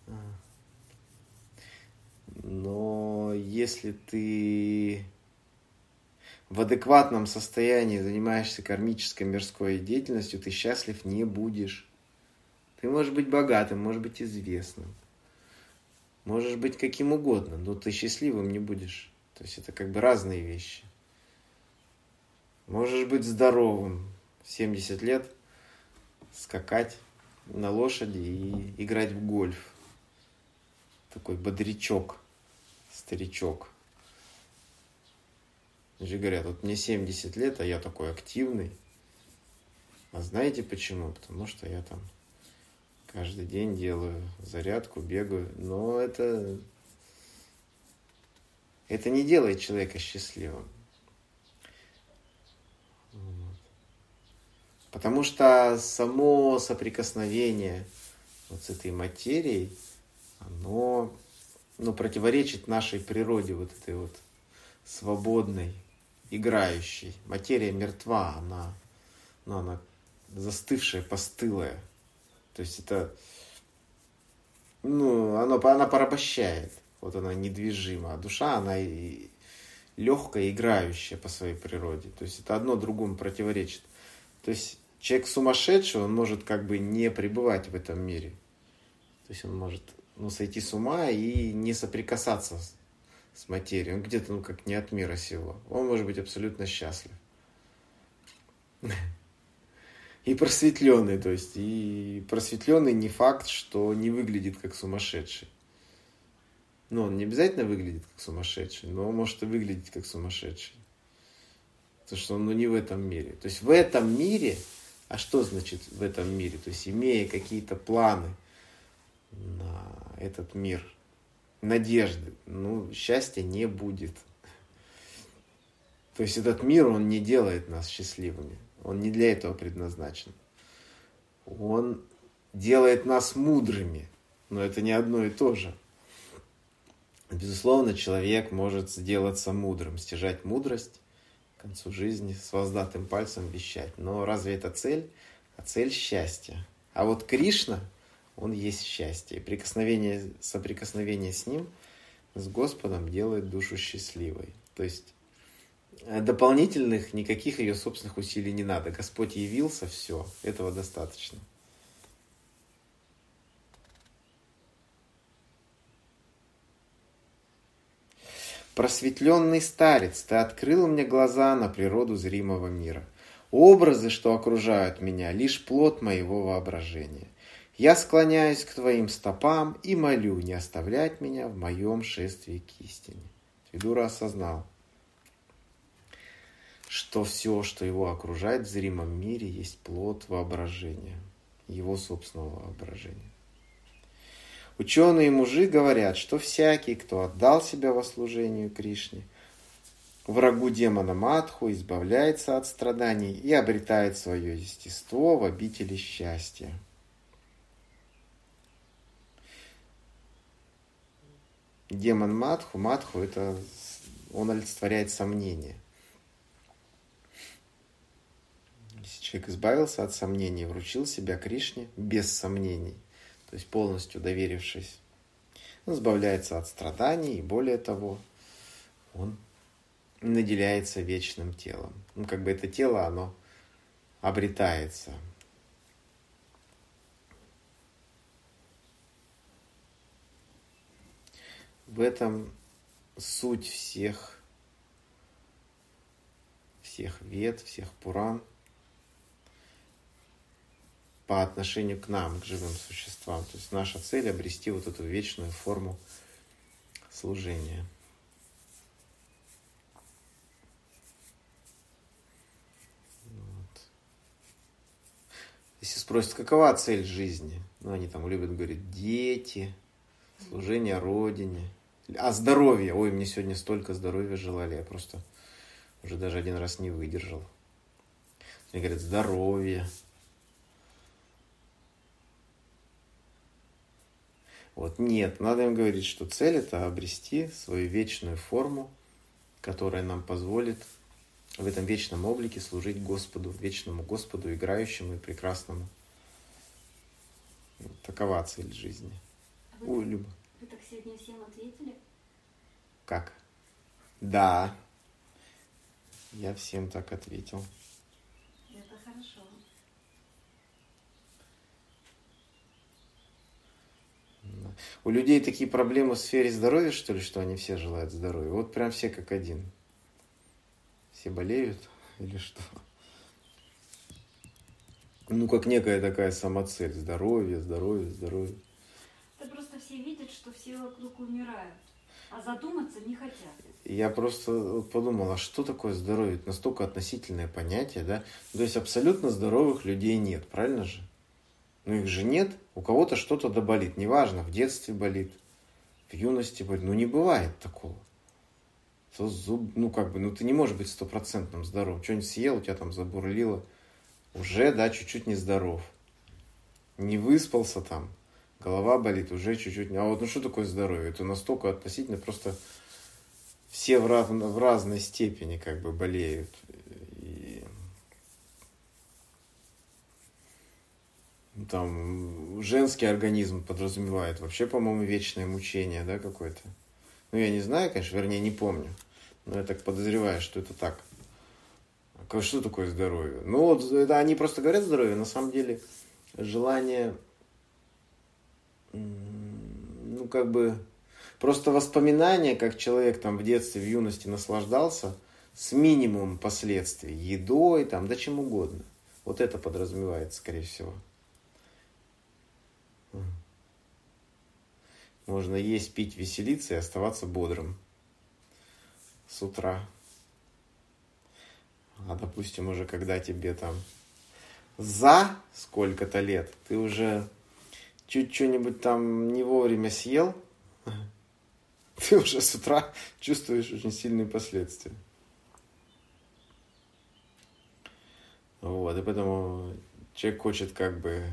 но если ты в адекватном состоянии занимаешься кармической мирской деятельностью, ты счастлив не будешь. Ты можешь быть богатым, можешь быть известным, можешь быть каким угодно, но ты счастливым не будешь. То есть это как бы разные вещи. Можешь быть здоровым, в семьдесят лет скакать на лошади и играть в гольф. Такой бодрячок, старичок. Же говорят, вот мне семьдесят лет, а я такой активный. А знаете почему? Потому что я там каждый день делаю зарядку, бегаю. Но это, это не делает человека счастливым. Потому что само соприкосновение вот с этой материей, оно ну, противоречит нашей природе, вот этой вот свободной, играющей. Материя мертва, она, ну, она застывшая, постылая. То есть это, ну, оно, она порабощает. Вот она недвижима. А душа, она и легкая, играющая по своей природе. То есть это одно другому противоречит. То есть человек сумасшедший, он может как бы не пребывать в этом мире. То есть он может ну, сойти с ума и не соприкасаться с, с материей. Он где-то ну, как не от мира сего. Он может быть абсолютно счастлив. И просветленный, то есть и просветленный не факт, что не выглядит как сумасшедший. Ну, он не обязательно выглядит как сумасшедший, но он может и выглядеть как сумасшедший. Потому что он ну, не в этом мире. То есть в этом мире, а что значит в этом мире? То есть имея какие-то планы на этот мир, надежды, ну, счастья не будет. То есть этот мир, он не делает нас счастливыми. Он не для этого предназначен. Он делает нас мудрыми. Но это не одно и то же. Безусловно, человек может сделаться мудрым, стяжать мудрость к концу жизни, с воздатым пальцем вещать. Но разве это цель? А цель счастья. А вот Кришна, он есть счастье. И прикосновение, соприкосновение с ним, с Господом, делает душу счастливой. То есть дополнительных никаких ее собственных усилий не надо. Господь явился, все, этого достаточно. Просветленный старец, ты открыл мне глаза на природу зримого мира. Образы, что окружают меня, лишь плод моего воображения. Я склоняюсь к твоим стопам и молю не оставлять меня в моем шествии к истине. Видура осознал, что все, что его окружает в зримом мире, есть плод воображения, его собственного воображения. Ученые мужи говорят, что всякий, кто отдал себя во служение Кришне, врагу демона Мадху, избавляется от страданий и обретает свое естество в обители счастья. Демон Мадху, Мадху это он олицетворяет сомнение. Если человек избавился от сомнений, вручил себя Кришне без сомнений, то есть полностью доверившись, он избавляется от страданий и более того, он наделяется вечным телом. Ну, как бы это тело, оно обретается. В этом суть всех, всех вед, всех пуран по отношению к нам, к живым существам. То есть наша цель — обрести вот эту вечную форму служения. Вот. Если спросят, какова цель жизни? Ну, они там любят говорить: дети, служение Родине. А здоровье. Ой, мне сегодня столько здоровья желали. Я просто уже даже один раз не выдержал. Они говорят: здоровье. Вот нет, надо им говорить, что цель — это обрести свою вечную форму, которая нам позволит в этом вечном облике служить Господу, вечному Господу, играющему и прекрасному. Вот такова цель жизни. А вы, Ой, Люба. Вы так сегодня всем ответили? Как? Да. Я всем так ответил. Это хорошо. У людей такие проблемы в сфере здоровья, что ли, что они все желают здоровья? Вот прям все как один. Все болеют или что? Ну, как некая такая самоцель. Здоровье, здоровье, здоровье. Это просто все видят, что все вокруг умирают, а задуматься не хотят. Я просто подумал, а что такое здоровье? Это настолько относительное понятие, да? То есть абсолютно здоровых людей нет, правильно же? Ну, их же нет. У кого-то что-то да болит. Неважно, в детстве болит, в юности болит. Ну, не бывает такого. То зуб, ну, как бы, ну, ты не можешь быть стопроцентным здоров. Что-нибудь съел, у тебя там забурлило. Уже, да, чуть-чуть нездоров. Не выспался там, голова болит, уже чуть-чуть. А вот ну что такое здоровье? Это настолько относительно, просто все в, раз, в разной степени как бы болеют. И там женский организм подразумевает вообще, по-моему, вечное мучение, да, какое-то. Ну, я не знаю, конечно, вернее, не помню. Но я так подозреваю, что это так. Что такое здоровье? Ну, вот это они просто говорят здоровье, на самом деле желание, ну, как бы, просто воспоминания, как человек там в детстве, в юности наслаждался с минимумом последствий, едой, там, да чем угодно. Вот это подразумевается, скорее всего. Можно есть, пить, веселиться и оставаться бодрым с утра. А, допустим, уже когда тебе там за сколько-то лет, ты уже чуть что-нибудь там не вовремя съел, ты уже с утра чувствуешь очень сильные последствия. Вот, и поэтому человек хочет как бы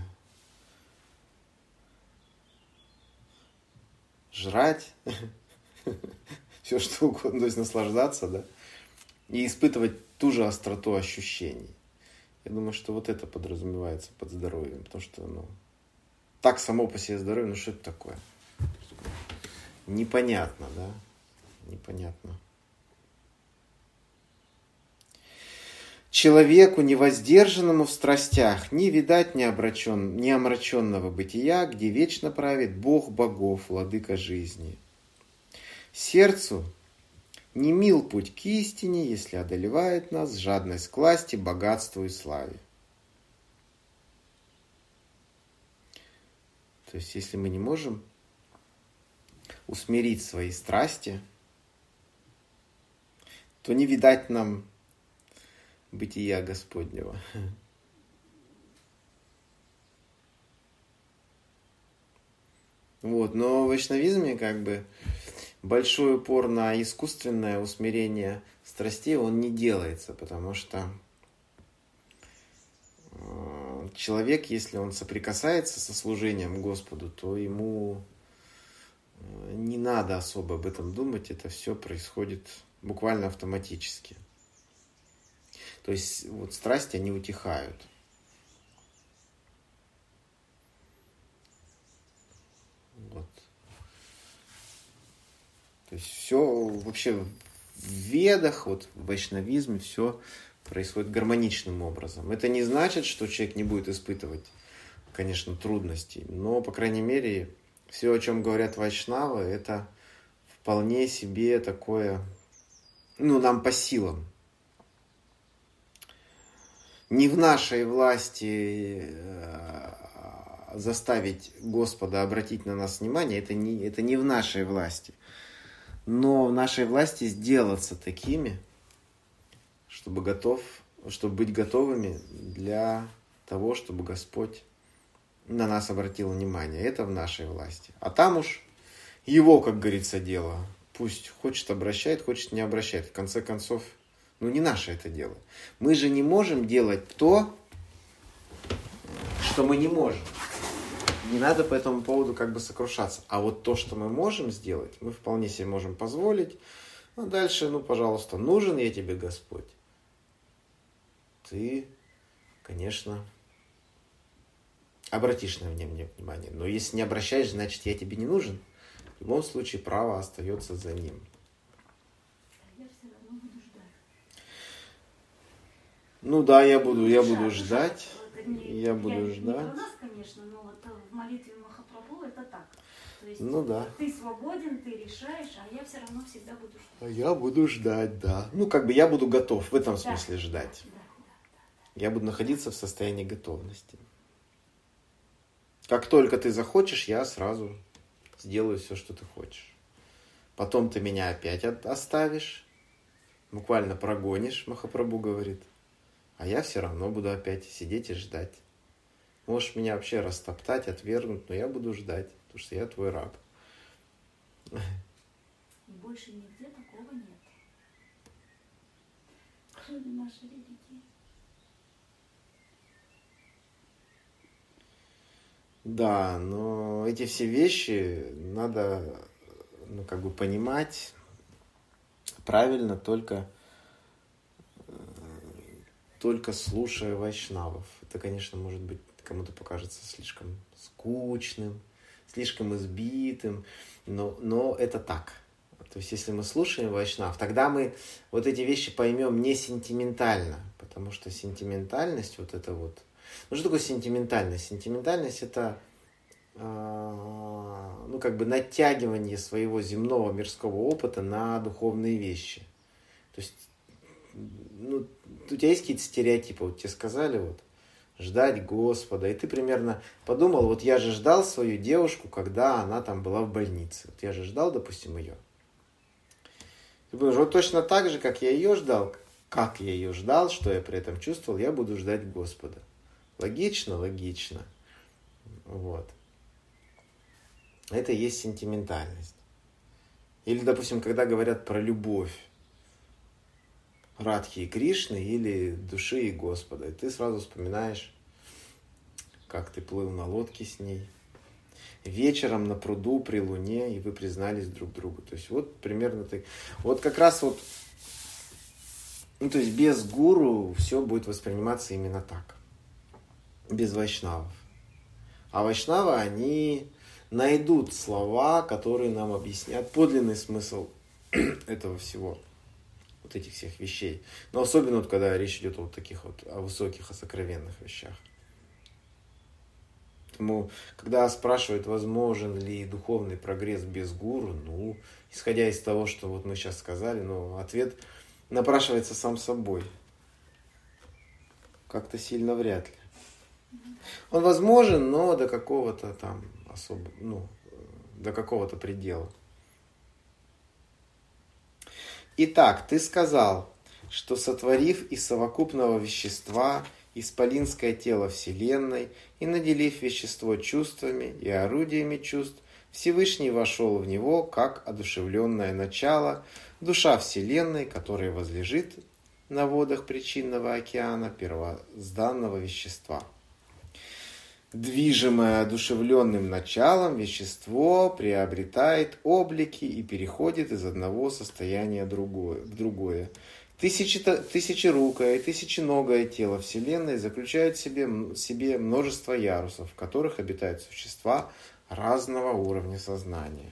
жрать, все что угодно, то есть наслаждаться, да, и испытывать ту же остроту ощущений. Я думаю, что вот это подразумевается под здоровьем, потому что, ну, так само по себе здоровье, ну что это такое? Непонятно, да? Непонятно. Человеку, невоздержанному в страстях, не видать неомрачен, неомраченного бытия, где вечно правит Бог богов, владыка жизни. Сердцу не мил путь к истине, если одолевает нас жадность к власти, богатству и славе. То есть, если мы не можем усмирить свои страсти, то не видать нам бытия Господнего. Вот, но в вайшнавизме как бы большой упор на искусственное усмирение страстей он не делается, потому что человек, если он соприкасается со служением Господу, то ему не надо особо об этом думать, это все происходит буквально автоматически. То есть вот страсти, они утихают. Вот. То есть все вообще в ведах, вот в вайшнавизме все происходит гармоничным образом. Это не значит, что человек не будет испытывать, конечно, трудностей, но, по крайней мере, все, о чем говорят вайшнавы, это вполне себе такое, ну, нам по силам. Не в нашей власти заставить Господа обратить на нас внимание, это не, это не в нашей власти. Но в нашей власти сделаться такими, чтобы, готов, чтобы быть готовыми для того, чтобы Господь на нас обратил внимание. Это в нашей власти. А там уж его, как говорится, дело. Пусть хочет обращает, хочет не обращает. В конце концов, ну не наше это дело. Мы же не можем делать то, что мы не можем. Не надо по этому поводу как бы сокрушаться. А вот то, что мы можем сделать, мы вполне себе можем позволить. А дальше, ну, пожалуйста, нужен я тебе, Господь. Ты, конечно, обратишь на меня внимание. Но если не обращаешь, значит, я тебе не нужен. В любом случае, право остается за ним. Я все равно буду ждать. Ну да, я буду, я буду Душа, ждать. душа, не, Я буду я, ждать. Не про нас, конечно, но вот в молитве Махапрабху это так. То есть Ну да. ты свободен, ты решаешь, а я все равно всегда буду ждать. А я буду ждать, да. Ну, как бы я буду готов в этом Да, смысле ждать. Да, да, да, да. Я буду находиться в состоянии готовности. Как только ты захочешь, я сразу сделаю все, что ты хочешь. Потом ты меня опять оставишь, буквально прогонишь, Махапрабху говорит. А я все равно буду опять сидеть и ждать. Можешь меня вообще растоптать, отвергнуть, но я буду ждать, потому что я твой раб. И больше нигде такого нет. Кроме нашей религии. Да, но эти все вещи надо, ну, как бы понимать правильно только, только слушая вайшнавов. Это, конечно, может быть, кому-то покажется слишком скучным, слишком избитым, но, но это так. То есть, если мы слушаем вайшнав, тогда мы вот эти вещи поймем не сентиментально, потому что сентиментальность, вот это вот. Ну, что такое сентиментальность? Сентиментальность – это, э, ну, как бы натягивание своего земного мирского опыта на духовные вещи. То есть, ну, у тебя есть какие-то стереотипы? Вот тебе сказали, вот, ждать Господа, и ты примерно подумал, вот я же ждал свою девушку, когда она там была в больнице. Вот я же ждал, допустим, ее. Ты думаешь, вот точно так же, как я ее ждал, как я ее ждал, что я при этом чувствовал, я буду ждать Господа. Логично? Логично. Вот. Это и есть сентиментальность. Или, допустим, когда говорят про любовь Радхи и Кришны или души и Господа, и ты сразу вспоминаешь, как ты плыл на лодке с ней, вечером на пруду при луне, и вы признались друг другу. То есть вот примерно так. Вот как раз вот, ну то есть без гуру все будет восприниматься именно так. Без вайшнавов. А вайшнавы, они найдут слова, которые нам объяснят подлинный смысл этого всего. Вот этих всех вещей. Но особенно, вот, когда речь идет о вот таких вот, о высоких, о сокровенных вещах. Поэтому, когда спрашивают, возможен ли духовный прогресс без гуру, ну, исходя из того, что вот мы сейчас сказали, ну, ответ напрашивается сам собой. Как-то сильно вряд ли. Он возможен, но до какого-то там особо, ну, до какого-то предела. Итак, ты сказал, что, сотворив из совокупного вещества исполинское тело Вселенной и наделив вещество чувствами и орудиями чувств, Всевышний вошел в него как одушевленное начало, душа Вселенной, которая возлежит на водах причинного океана первозданного вещества. Движимое одушевленным началом, вещество приобретает облики и переходит из одного состояния в другое. Тысячерукое и тысяченогое тело Вселенной заключает в себе, в себе множество ярусов, в которых обитают существа разного уровня сознания.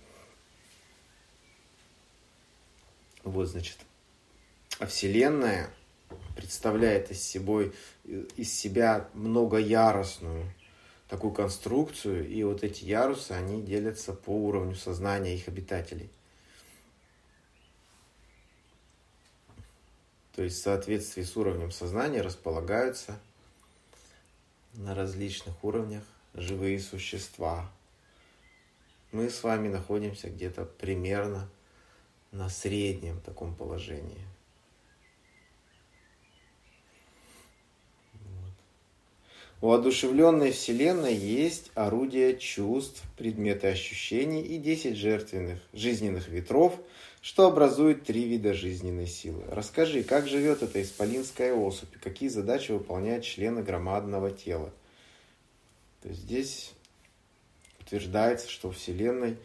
Вот, значит, а Вселенная представляет из, собой, из себя многоярусную такую конструкцию, и вот эти ярусы, они делятся по уровню сознания их обитателей. То есть в соответствии с уровнем сознания располагаются на различных уровнях живые существа. Мы с вами находимся где-то примерно на среднем таком положении. У одушевленной Вселенной есть орудия чувств, предметы ощущений и десять жертвенных, жизненных ветров, что образует три вида жизненной силы. Расскажи, как живет эта исполинская особь, какие задачи выполняют члены громадного тела. То есть здесь утверждается, что в Вселенной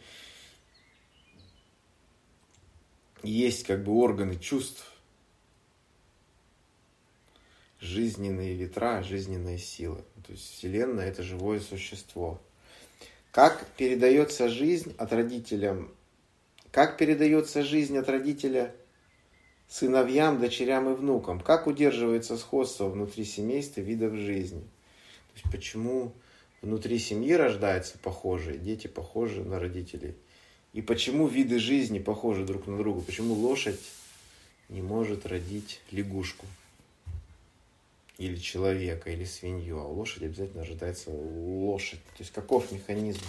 есть как бы органы чувств, жизненные ветра, жизненные силы. То есть Вселенная — это живое существо. Как передается жизнь от родителя, как передается жизнь от родителя сыновьям, дочерям и внукам? Как удерживается сходство внутри семейства видов жизни? То есть почему внутри семьи рождаются похожие, дети похожи на родителей? И почему виды жизни похожи друг на друга? Почему лошадь не может родить лягушку? Или человека, или свинью, а у лошади обязательно рождается лошадь. То есть каков механизм?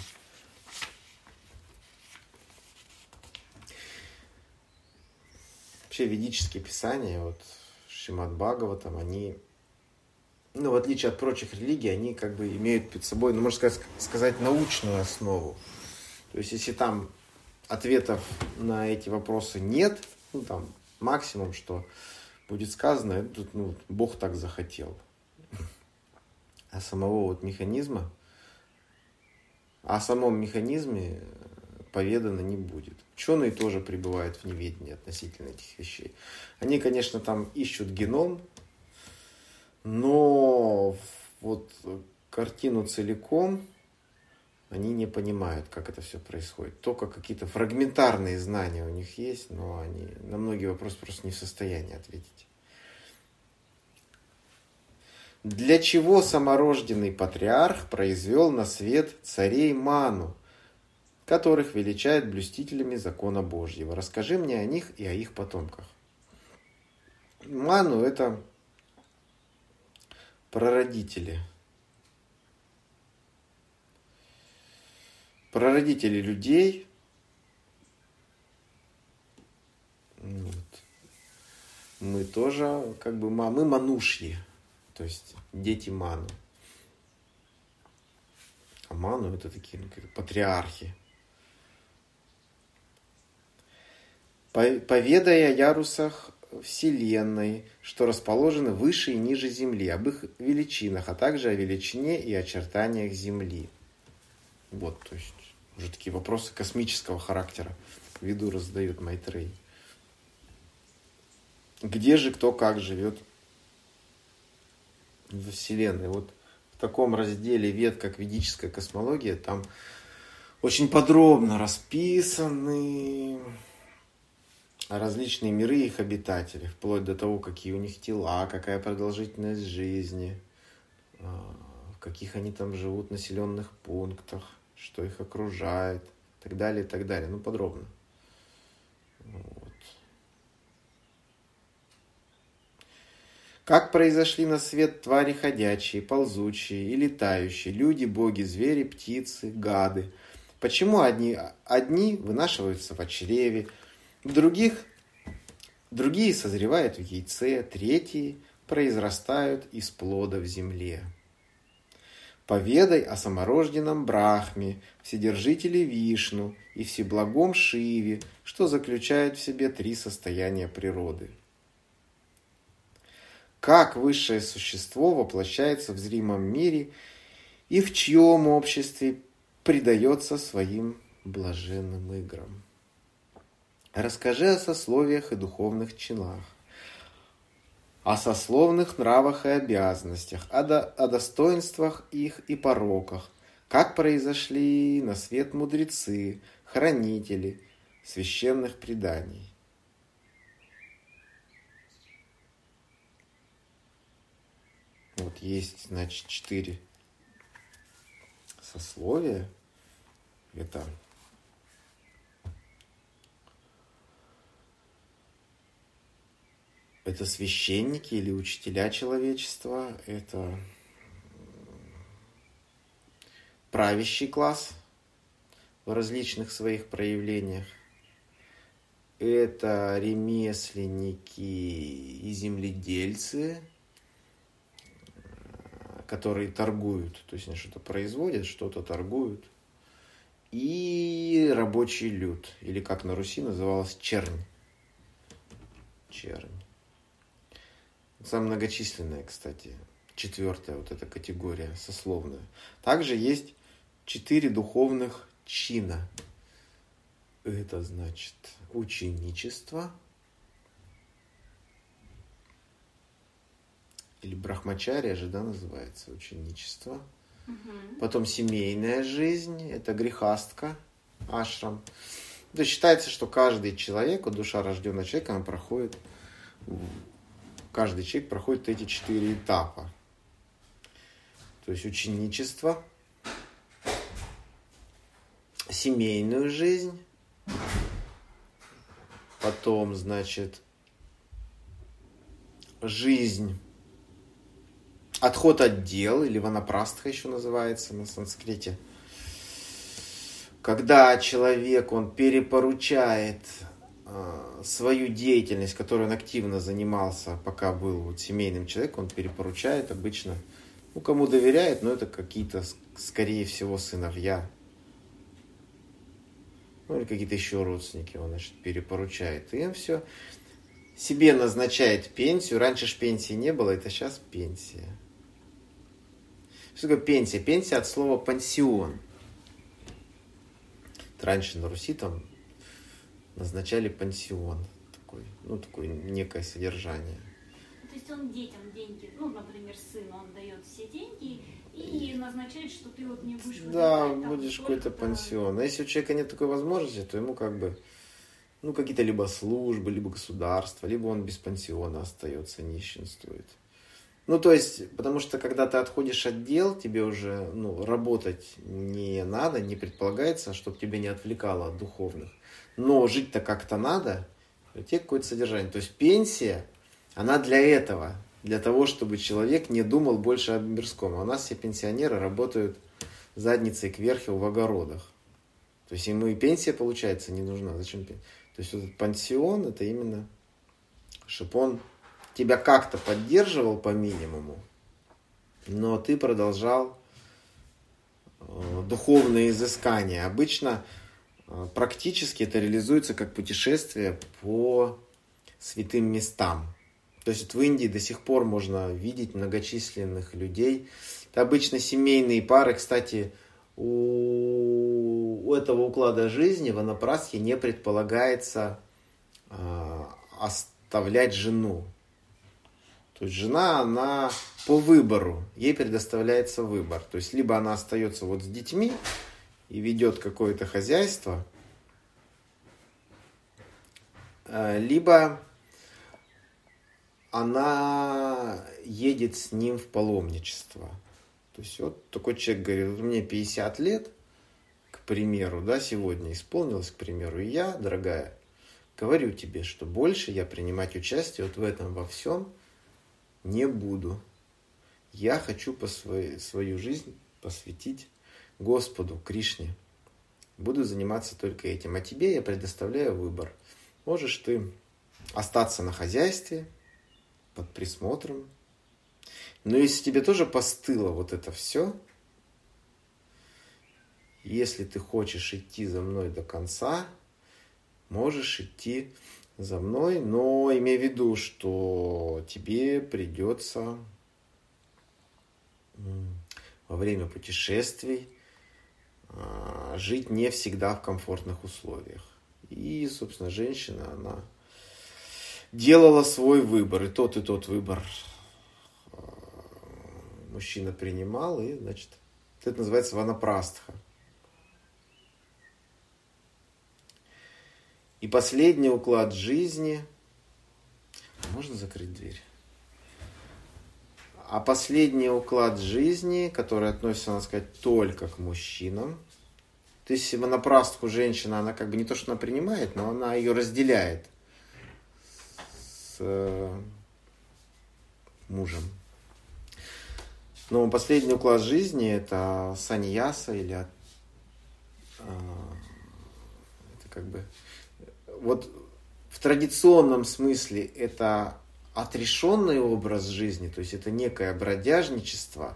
Вообще ведические писания, вот Шримад Бхагаватам, они, ну, в отличие от прочих религий, они как бы имеют перед собой, ну, можно сказать, сказать, научную основу. То есть если там ответов на эти вопросы нет, ну, там максимум, что будет сказано, это, ну, Бог так захотел. А самого вот механизма, о самом механизме поведано не будет. Ученые тоже пребывают в неведении относительно этих вещей. Они, конечно, там ищут геном, но вот картину целиком они не понимают, как это все происходит. Только какие-то фрагментарные знания у них есть, но они на многие вопросы просто не в состоянии ответить. Для чего саморожденный патриарх произвел на свет царей Ману, которых величают блюстителями закона Божьего? Расскажи мне о них и о их потомках. Ману — это прародители. Прародители людей. Вот. Мы тоже, как бы, мы манушьи, то есть дети Ману. А Ману — это такие, ну, патриархи. Поведая о ярусах Вселенной, что расположены выше и ниже Земли, об их величинах, а также о величине и очертаниях Земли. Вот, то есть уже такие вопросы космического характера Видура задает Майтреи. Где же кто как живет во Вселенной? Вот в таком разделе Вед, как ведическая космология, там очень подробно расписаны различные миры и их обитатели, вплоть до того, какие у них тела, какая продолжительность жизни, в каких они там живут населенных пунктах, что их окружает, и так далее, и так далее. Ну, подробно. Вот. Как произошли на свет твари ходячие, ползучие и летающие, люди, боги, звери, птицы, гады? Почему одни, одни вынашиваются в чреве, в других Другие созревают в яйце, третьи произрастают из плода в земле. Поведай о саморожденном Брахме, Вседержителе Вишну и Всеблагом Шиве, что заключает в себе три состояния природы. Как высшее существо воплощается в зримом мире и в чьем обществе предается своим блаженным играм. Расскажи о сословиях и духовных чинах, о сословных нравах и обязанностях, о, до, о достоинствах их и пороках, как произошли на свет мудрецы, хранители священных преданий. Вот есть, значит, четыре сословия. Это Это священники или учителя человечества, это правящий класс в различных своих проявлениях, это ремесленники и земледельцы, которые торгуют, то есть они что-то производят, что-то торгуют, и рабочий люд, или как на Руси называлось, чернь. Чернь. Самая многочисленная, кстати, четвертая вот эта категория, сословная. Также есть четыре духовных чина. Это значит ученичество, или брахмачария же, да, называется, ученичество. Угу. Потом семейная жизнь, это грехастка, ашрам. То есть считается, что каждый человек, вот душа рожденного человека, она проходит, каждый человек проходит эти четыре этапа. То есть ученичество, семейную жизнь, потом, значит, жизнь, отход от дел, или ванапрастха еще называется на санскрите. Когда человек, он перепоручает э, свою деятельность, которой он активно занимался, пока был вот семейным человеком, он перепоручает обычно, ну, кому доверяет, но это какие-то, скорее всего, сыновья. Ну, или какие-то еще родственники, он, значит, перепоручает. И им все себе назначает пенсию. Раньше ж пенсии не было, это сейчас пенсия. Что такое пенсия? Пенсия от слова пансион. Раньше на Руси там назначали пансион, такой, ну, такое некое содержание. То есть он детям деньги, ну, например, сыну он дает все деньги и назначает, что ты вот не будешь выдавать. Да, будешь какой-то пансион. А если у человека нет такой возможности, то ему как бы, ну, какие-то либо службы, либо государство, либо он без пансиона остается, нищенствует. Ну, то есть, потому что, когда ты отходишь от дел, тебе уже, ну, работать не надо, не предполагается, чтобы тебя не отвлекало от духовных. Но жить-то как-то надо, у тебя какое-то содержание. То есть, пенсия, она для этого, для того, чтобы человек не думал больше о мирском. А у нас все пенсионеры работают задницей кверху в огородах. То есть, ему и пенсия, получается, не нужна. Зачем пенсия? То есть, вот этот пансион, это именно, чтобы он тебя как-то поддерживал по минимуму, но ты продолжал э, духовные изыскания. Обычно э, практически это реализуется как путешествие по святым местам. То есть вот в Индии до сих пор можно видеть многочисленных людей. Это обычно семейные пары. Кстати, у, у этого уклада жизни в ванапрастхе не предполагается э, оставлять жену. То есть жена, она по выбору, ей предоставляется выбор. То есть либо она остается вот с детьми и ведет какое-то хозяйство, либо она едет с ним в паломничество. То есть вот такой человек говорит, вот мне пятьдесят лет, к примеру, да, сегодня исполнилось, к примеру, и я, дорогая, говорю тебе, что больше я принимать участие вот в этом во всем не буду. Я хочу по своей, свою жизнь посвятить Господу, Кришне. Буду заниматься только этим. А тебе я предоставляю выбор. Можешь ты остаться на хозяйстве, под присмотром. Но если тебе тоже постыло вот это все, если ты хочешь идти за мной до конца, можешь идти за мной, но имей в виду, что тебе придется во время путешествий жить не всегда в комфортных условиях. И, собственно, женщина, она делала свой выбор, и тот, и тот выбор мужчина принимал, и, значит, это называется ванапрастха. И последний уклад жизни... Можно закрыть дверь? А последний уклад жизни, который относится, надо сказать, только к мужчинам. То есть ванапрастху женщина, она как бы не то, что она принимает, но она ее разделяет с мужем. Но последний уклад жизни это саньяса или это как бы вот в традиционном смысле это отрешенный образ жизни, то есть это некое бродяжничество,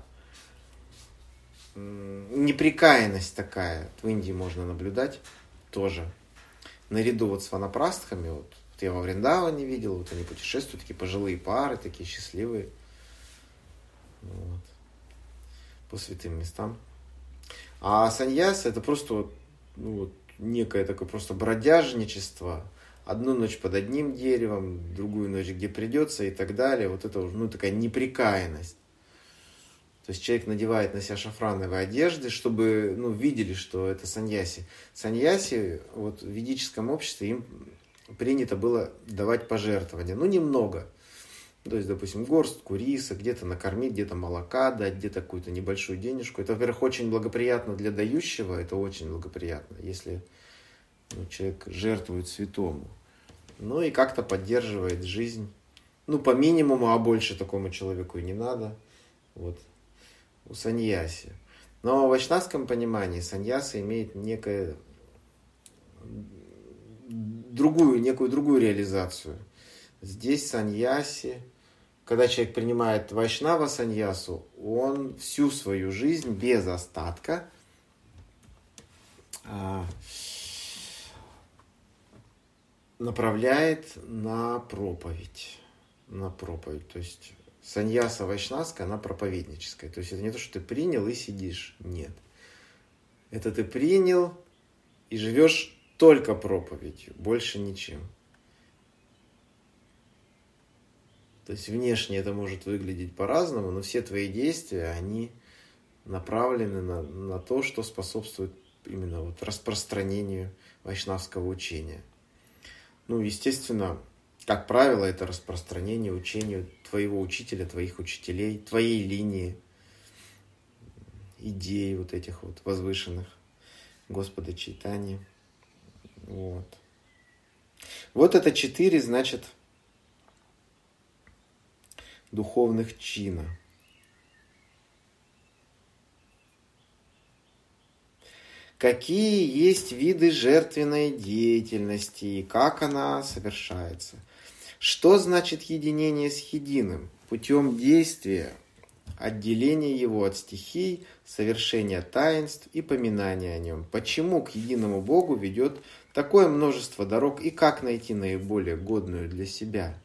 неприкаянность такая в Индии можно наблюдать тоже. Наряду вот с ванапрастхами, вот, вот я во Вриндаване видел, вот они путешествуют, такие пожилые пары, такие счастливые, вот, по святым местам. А саньяса это просто вот, ну, вот, некое такое просто бродяжничество. Одну ночь под одним деревом, другую ночь где придется и так далее. Вот это уже, ну, такая неприкаянность. То есть человек надевает на себя шафрановые одежды, чтобы, ну, видели, что это саньяси. Саньяси, вот в ведическом обществе им принято было давать пожертвования. Ну, немного. То есть, допустим, горстку риса, где-то накормить, где-то молока дать, где-то какую-то небольшую денежку. Это, во-первых, очень благоприятно для дающего, это очень благоприятно, если ну, человек жертвует святому. Ну и как-то поддерживает жизнь. Ну, по минимуму, а больше такому человеку и не надо. Вот. У саньяси. Но в вайшнавском понимании саньяса имеет некое другую, некую другую реализацию. Здесь саньяси, когда человек принимает вайшнава саньясу, он всю свою жизнь без остатка направляет на проповедь. На проповедь. То есть саньяса вайшнавская, она проповедническая. То есть это не то, что ты принял и сидишь. Нет. Это ты принял и живешь только проповедью, больше ничем. То есть внешне это может выглядеть по-разному, но все твои действия, они направлены на, на то, что способствует именно вот распространению вайшнавского учения. Ну, естественно, как правило, это распространение учения твоего учителя, твоих учителей, твоей линии, идей вот этих вот возвышенных Господа Чайтаньи. Вот. Вот это четыре, значит, духовных чина. Какие есть виды жертвенной деятельности и как она совершается? Что значит единение с единым? Путем действия, отделения его от стихий, совершения таинств и поминания о нем. Почему к единому Богу ведет такое множество дорог и как найти наиболее годную для себя?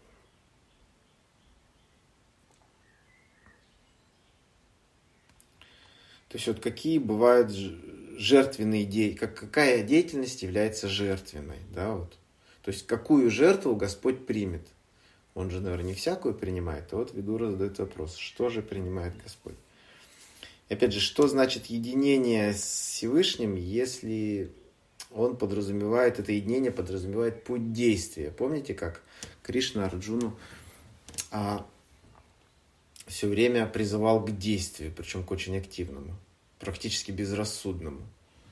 То есть вот какие бывают жертвенные деятельности, какая деятельность является жертвенной, да, вот. То есть какую жертву Господь примет? Он же, наверное, не всякую принимает. А вот Видура задает вопрос, что же принимает Господь? И опять же, что значит единение с Всевышним, если он подразумевает, это единение подразумевает путь действия. Помните, как Кришна Арджуну а, все время призывал к действию, причем к очень активному, практически безрассудному.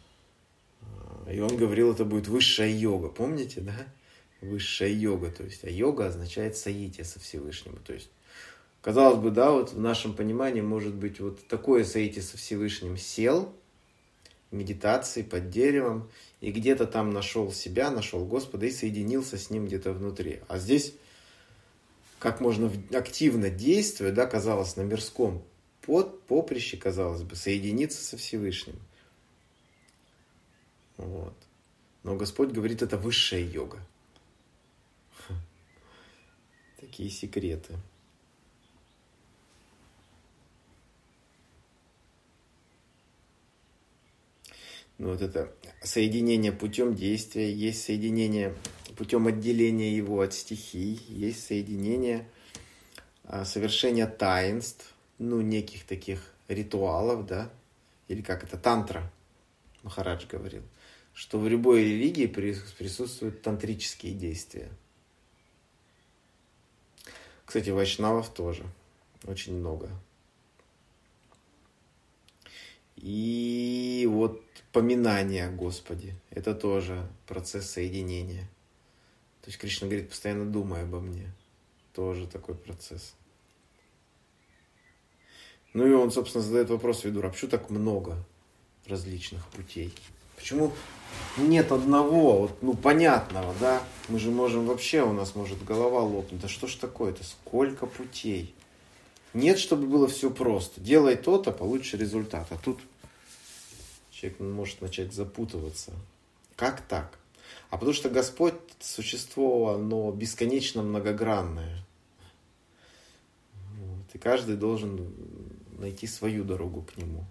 И он говорил, это будет высшая йога, помните, да? Высшая йога, то есть, а йога означает соитие со Всевышним. То есть, казалось бы, да, вот в нашем понимании может быть вот такое соитие со Всевышним: сел медитации под деревом, и где-то там нашел себя, нашел Господа и соединился с Ним где-то внутри. А здесь, как можно активно действуя, да, казалось, на мирском под поприще, казалось бы, соединиться со Всевышним. Вот. Но Господь говорит, это высшая йога. Такие секреты. Ну, вот это соединение путем действия, есть соединение путем отделения его от стихий, есть соединение совершения таинств, ну, неких таких ритуалов, да, или как это, тантра, Махарадж говорил, что в любой религии присутствуют тантрические действия. Кстати, вайшнавов тоже очень много. И вот поминание о Господе, это тоже процесс соединения. То есть Кришна говорит, постоянно думай обо мне. Тоже такой процесс. Ну и он, собственно, задает вопрос Видура, а почему так много различных путей? Почему нет одного, вот, ну, понятного, да? Мы же можем вообще, у нас может голова лопнуть. Да что ж такое-то? Сколько путей? Нет, чтобы было все просто. Делай то-то, получишь результат. А тут человек может начать запутываться. Как так? А потому что Господь — существо, оно бесконечно многогранное. Вот. И каждый должен найти свою дорогу к Нему.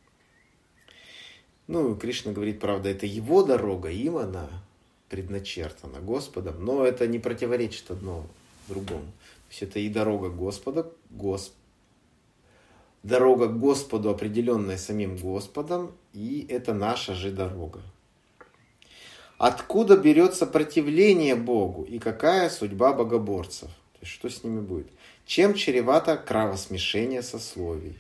Ну, Кришна говорит, правда, это Его дорога, им она предначертана Господом, но это не противоречит одно другому. То есть это и дорога Господа, Гос... дорога к Господу, определенная самим Господом, и это наша же дорога. Откуда берется противление Богу и какая судьба богоборцев? То есть что с ними будет? Чем чревато кровосмешение сословий?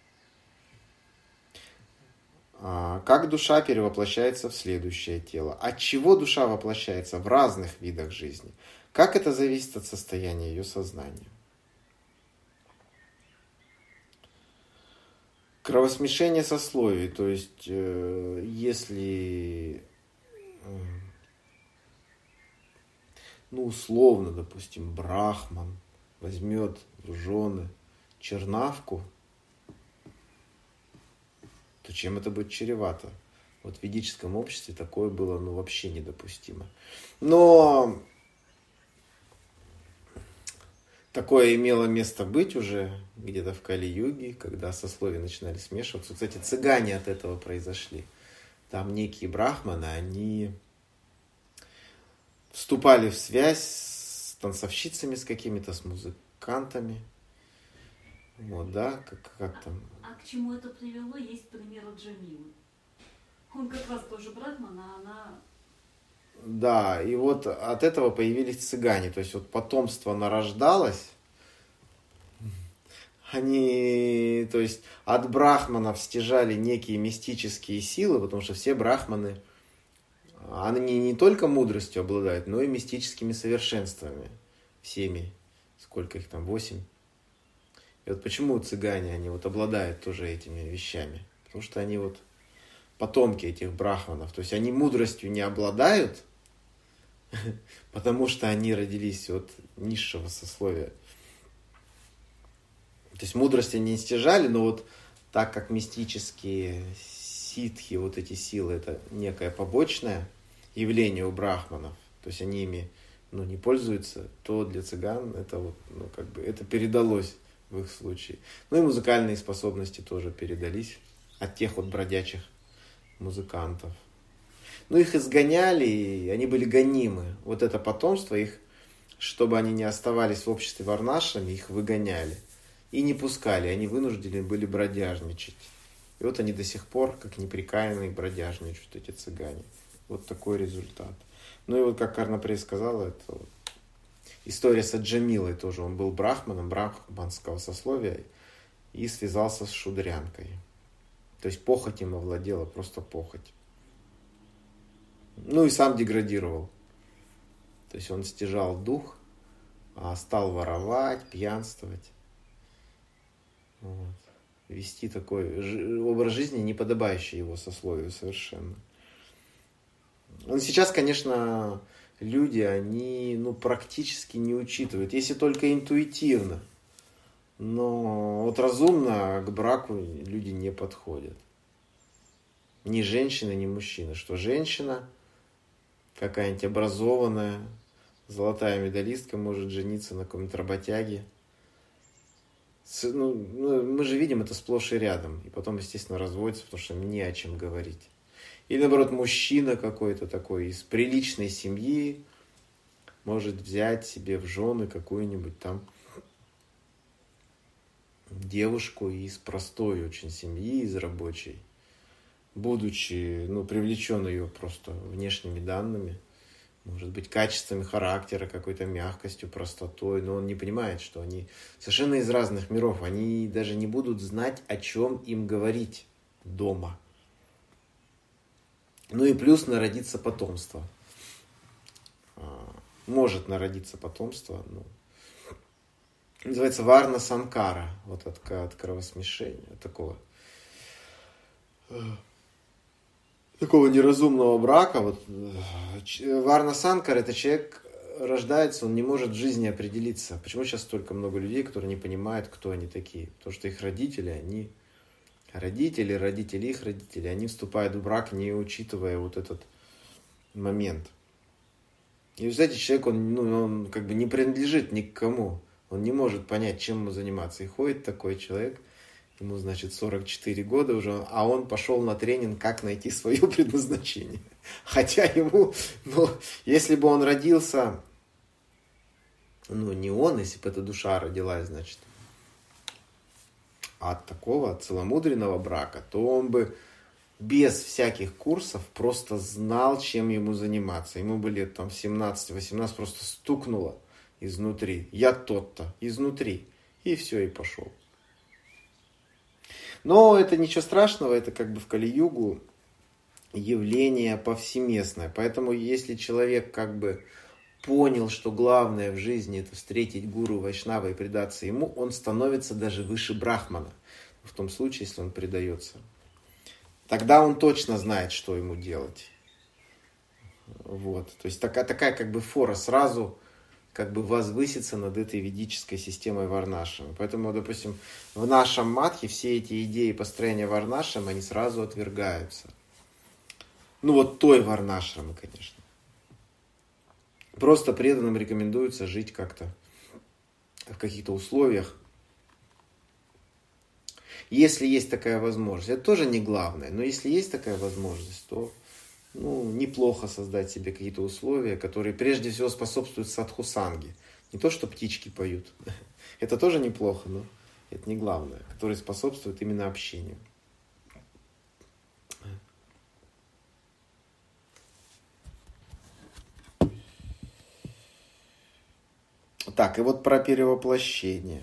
Как душа перевоплощается в следующее тело? От чего душа воплощается в разных видах жизни? Как это зависит от состояния ее сознания? Кровосмешение сословий, то есть если, ну, условно, допустим, брахман возьмет в жены чернавку, то чем это будет чревато? Вот в ведическом обществе такое было, ну, вообще недопустимо. Но такое имело место быть уже где-то в Кали-юге, когда сословия начинали смешиваться. Кстати, цыгане от этого произошли. Там некие брахманы, они вступали в связь с танцовщицами, с какими-то, с музыкантами. Вот, да, как, как там... А к чему это привело, есть пример от Джамилы. Он как раз тоже брахман, а она... Да, и вот от этого появились цыгане. То есть вот потомство нарождалось. Они, то есть от брахманов стяжали некие мистические силы, потому что все брахманы, они не только мудростью обладают, но и мистическими совершенствами. Всеми. Сколько их там? Восемь. И вот почему цыгане, они вот обладают тоже этими вещами? Потому что они вот потомки этих брахманов. То есть они мудростью не обладают, потому что они родились от низшего сословия. То есть мудрости не стяжали, но вот так как мистические ситхи, вот эти силы, это некое побочное явление у брахманов, то есть они ими, ну, не пользуются, то для цыган это вот, ну, как бы, это передалось в их случае. Ну и музыкальные способности тоже передались от тех вот бродячих музыкантов. Ну, их изгоняли, и они были гонимы. Вот это потомство их, чтобы они не оставались в обществе варнашами, их выгоняли. И не пускали, они вынуждены были бродяжничать. И вот они до сих пор, как неприкаянные, бродяжничают, эти цыгане. Вот такой результат. Ну и вот, как Карнапрей сказала, это вот история с Аджамилой тоже. Он был брахманом, брахманского сословия, и связался с шудрянкой. То есть похоть им овладела, просто похоть. Ну и сам деградировал. То есть он стяжал дух, стал воровать, пьянствовать. Вот. вести такой образ жизни, не подобающий его сословию совершенно. Но сейчас, конечно, люди, они ну, практически не учитывают, если только интуитивно. Но вот разумно к браку люди не подходят. Ни женщина, ни мужчина. Что женщина, какая-нибудь образованная, золотая медалистка, может жениться на каком-нибудь работяге. Ну, мы же видим это сплошь и рядом. И потом, естественно, разводятся, потому что им не о чем говорить. Или, наоборот, мужчина какой-то такой из приличной семьи может взять себе в жены какую-нибудь там девушку из простой очень семьи, из рабочей, будучи, ну, привлечен ее просто внешними данными, может быть, качествами характера, какой-то мягкостью, простотой, но он не понимает, что они совершенно из разных миров, они даже не будут знать, о чем им говорить дома. Ну и плюс народится потомство. Может народиться потомство, ну, называется Варна Санкара, вот от, от кровосмешения, от такого, такого неразумного брака. Вот, Варна Санкара — это человек рождается, он не может в жизни определиться. Почему сейчас столько много людей, которые не понимают, кто они такие? Потому что их родители, они родители, родители их родителей, они вступают в брак, не учитывая вот этот момент. И, знаете, человек, он, ну, он как бы не принадлежит ни к кому. Он не может понять, чем ему заниматься. И ходит такой человек, ему, значит, сорок четыре года уже, а он пошел на тренинг, как найти свое предназначение. Хотя ему, ну, если бы он родился, ну, не он, если бы эта душа родилась, значит, от такого целомудренного брака, то он бы без всяких курсов просто знал, чем ему заниматься. Ему бы лет там семнадцать-восемнадцать просто стукнуло изнутри. Я тот-то, изнутри. И все, и пошел. Но это ничего страшного, это как бы в Кали-югу явление повсеместное. Поэтому если человек как бы понял, что главное в жизни это встретить гуру Вайшнава и предаться ему, он становится даже выше брахмана. В том случае, если он предается. Тогда он точно знает, что ему делать. Вот. То есть такая, такая как бы фора сразу как бы возвысится над этой ведической системой варнашрама. Поэтому, допустим, в нашем матхе все эти идеи построения варнашрама, они сразу отвергаются. Ну вот той варнашрамы, конечно. Просто преданным рекомендуется жить как-то в каких-то условиях. Если есть такая возможность, это тоже не главное, но если есть такая возможность, то ну, неплохо создать себе какие-то условия, которые прежде всего способствуют садхусанге. Не то, что птички поют. Это тоже неплохо, но это не главное. Которые способствуют именно общению. Так, и вот про перевоплощение.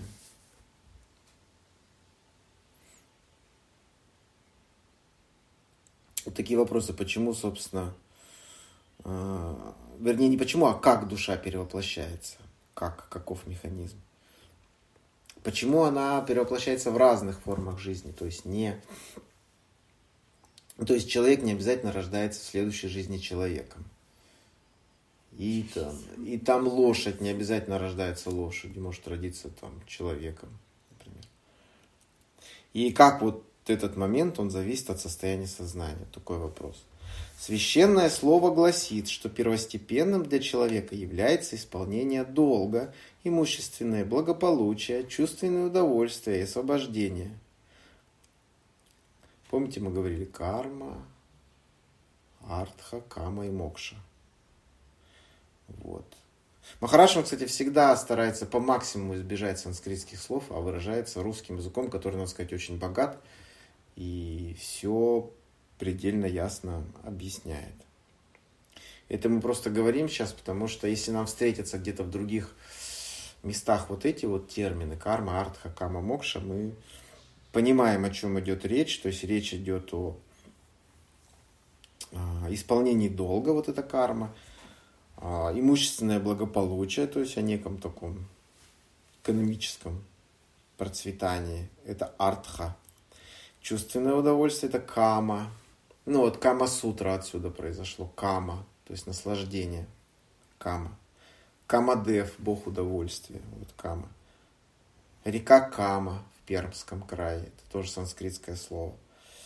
Вот такие вопросы, почему, собственно, э, вернее, не почему, а как душа перевоплощается, как, каков механизм. Почему она перевоплощается в разных формах жизни, то есть не... То есть человек не обязательно рождается в следующей жизни человеком. И там, и там лошадь не обязательно рождается лошадью, может родиться там человеком, например. И как вот этот момент, он зависит от состояния сознания. Такой вопрос. Священное слово гласит, что первостепенным для человека является исполнение долга, имущественное благополучие, чувственное удовольствие и освобождение. Помните, мы говорили карма, артха, кама и мокша. Вот. Махарадж, кстати, всегда старается по максимуму избежать санскритских слов, а выражается русским языком, который, надо сказать, очень богат и все предельно ясно объясняет. Это мы просто говорим сейчас, потому что если нам встретятся где-то в других местах вот эти вот термины карма, артха, кама, мокша, мы понимаем, о чем идет речь. То есть речь идет о исполнении долга, вот эта карма, имущественное благополучие, то есть о неком таком экономическом процветании, это артха. Чувственное удовольствие – это кама. Ну вот Кама-сутра отсюда произошло. Кама, то есть наслаждение. Кама. Камадев – бог удовольствия. Вот Кама. Река Кама в Пермском крае. Это тоже санскритское слово.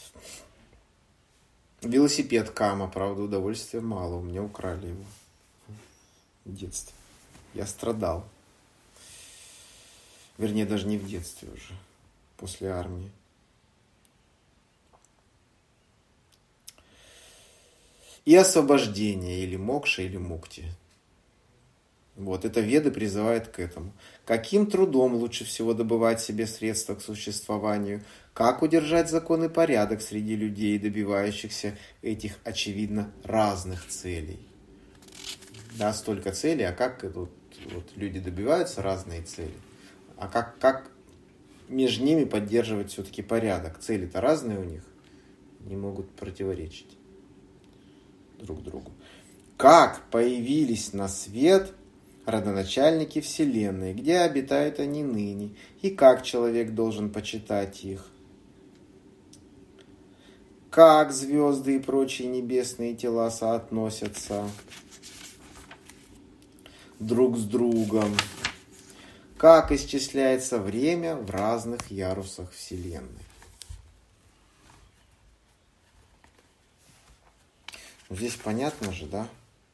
Велосипед Кама, правда, удовольствия мало. У меня украли его в детстве. Я страдал. Вернее, даже не в детстве уже. После армии. И освобождение, или мокша, или мукти. Вот, это Веды призывают к этому. Каким трудом лучше всего добывать себе средства к существованию? Как удержать закон и порядок среди людей, добивающихся этих, очевидно, разных целей? Да, столько целей, а как вот, вот люди добиваются разные цели? А как, как между ними поддерживать все-таки порядок? Цели-то разные у них, не могут противоречить друг другу. Как появились на свет родоначальники Вселенной, где обитают они ныне, и как человек должен почитать их? Как звезды и прочие небесные тела соотносятся друг с другом? Как исчисляется время в разных ярусах Вселенной? Здесь понятно же, да?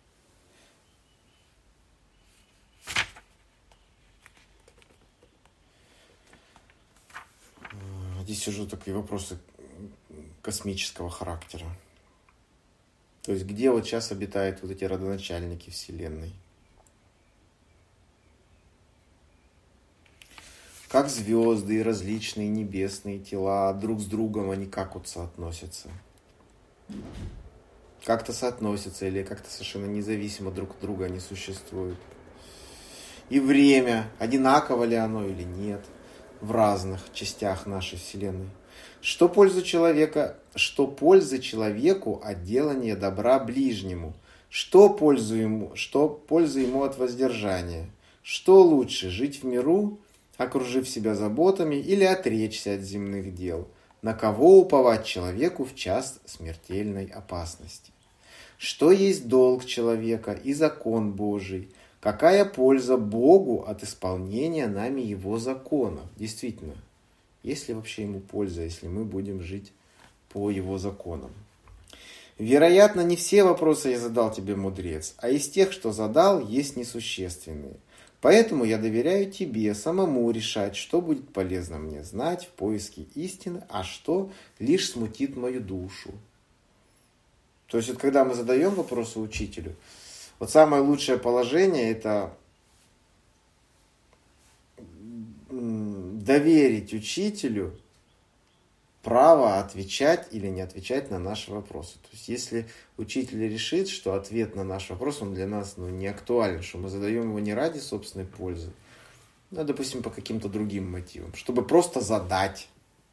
Здесь уже такие вопросы космического характера. То есть, где вот сейчас обитают вот эти родоначальники Вселенной? Как звезды и различные небесные тела друг с другом, они как вот соотносятся? Как-то соотносятся или как-то совершенно независимо друг от друга они существуют? И время, одинаково ли оно или нет в разных частях нашей Вселенной? Что пользу человека, что пользы человеку от делания добра ближнему? Что пользу ему, что польза ему от воздержания? Что лучше, жить в миру, окружив себя заботами, или отречься от земных дел? На кого уповать человеку в час смертельной опасности? Что есть долг человека и закон Божий? Какая польза Богу от исполнения нами Его законов? Действительно, есть ли вообще Ему польза, если мы будем жить по Его законам? Вероятно, не все вопросы я задал тебе, мудрец, а из тех, что задал, есть несущественные. Поэтому я доверяю тебе самому решать, что будет полезно мне знать в поиске истины, а что лишь смутит мою душу. То есть, вот когда мы задаем вопросы учителю, вот самое лучшее положение – это доверить учителю право отвечать или не отвечать на наши вопросы. То есть, если учитель решит, что ответ на наш вопрос, он для нас ну, не актуален, что мы задаем его не ради собственной пользы, ну, допустим, по каким-то другим мотивам, чтобы просто задать.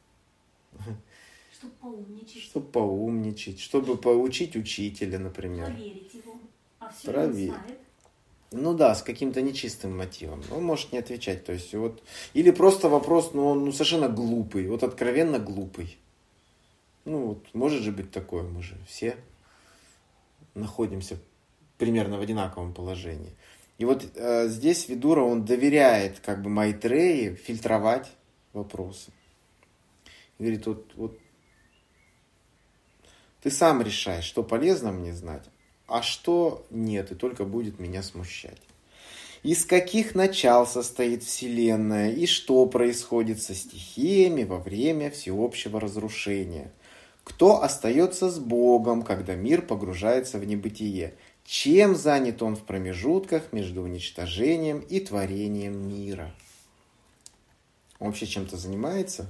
Чтобы поумничать. Чтобы поумничать, чтобы поучить учителя, например. Проверить его. А все Проверить. он знает. Ну да, с каким-то нечистым мотивом. Он может не отвечать. То есть, вот, или просто вопрос, ну, он ну, совершенно глупый, вот откровенно глупый. Ну, вот, может же быть такое, мы же все находимся примерно в одинаковом положении. И вот э, здесь Видура, он доверяет как бы Майтреи фильтровать вопросы. И говорит, вот, вот ты сам решай, что полезно мне знать, а что нет, и только будет меня смущать. Из каких начал состоит Вселенная, и что происходит со стихиями во время всеобщего разрушения? Кто остается с Богом, когда мир погружается в небытие? Чем занят он в промежутках между уничтожением и творением мира? Он вообще чем-то занимается?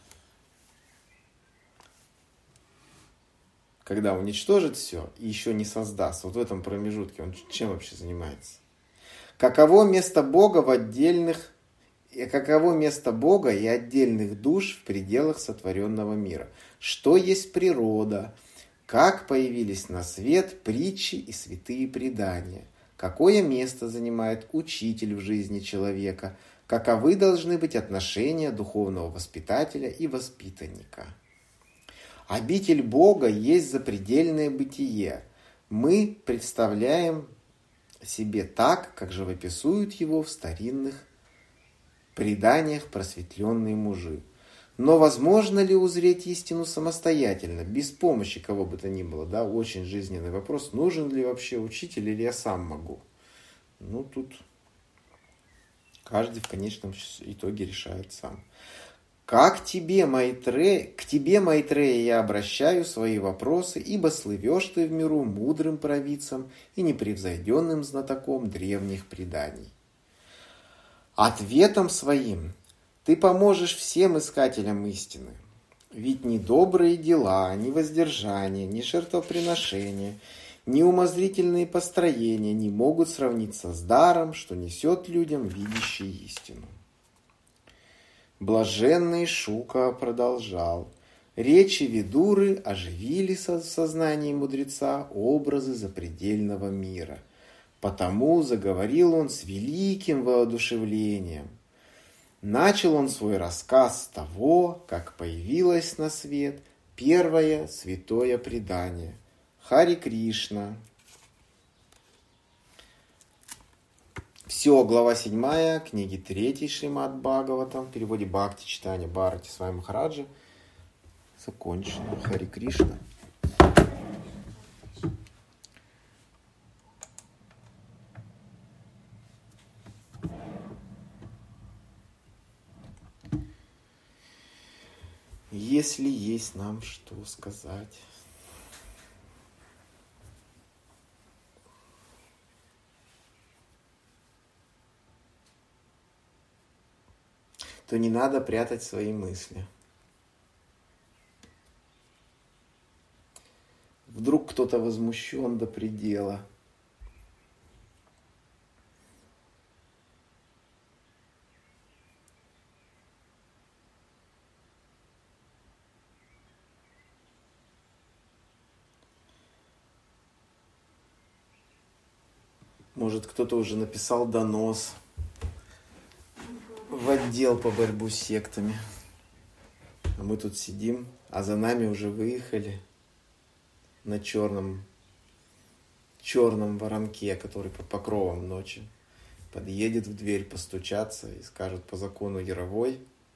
Когда уничтожит все и еще не создаст, вот в этом промежутке он чем вообще занимается? Каково место Бога в отдельных, каково место Бога и отдельных душ в пределах сотворенного мира? Что есть природа? Как появились на свет притчи и святые предания? Какое место занимает учитель в жизни человека? Каковы должны быть отношения духовного воспитателя и воспитанника? Обитель Бога есть запредельное бытие. Мы представляем себе так, как живописуют его в старинных преданиях просветленные мужи. Но возможно ли узреть истину самостоятельно, без помощи кого бы то ни было? Да? Очень жизненный вопрос. Нужен ли вообще учитель или я сам могу? Ну, тут каждый в конечном итоге решает сам. Как тебе, Майтрея, к тебе, Майтрея, я обращаю свои вопросы, ибо слывешь ты в миру мудрым провидцем и непревзойденным знатоком древних преданий. Ответом своим ты поможешь всем искателям истины. Ведь ни добрые дела, ни воздержание, ни жертвоприношения, ни умозрительные построения не могут сравниться с даром, что несет людям видящий истину. Блаженный Шука продолжал. Речи Видуры оживили в сознании мудреца образы запредельного мира. Потому заговорил он с великим воодушевлением. Начал он свой рассказ с того, как появилось на свет первое святое предание – Хари Кришна. Все, глава седьмая, книги третьей Шримад Бхагаватам, в переводе Бхакти читания Бхарати Свами Махараджи, закончено. Хари Кришна. Если есть нам что сказать. То не надо прятать свои мысли. Вдруг кто-то возмущен до предела. Может, кто-то уже написал донос в отдел по борьбе с сектами. А мы тут сидим, а за нами уже выехали на черном, черном воронке, который по покровам ночи подъедет в дверь постучаться и скажут по закону Яровой,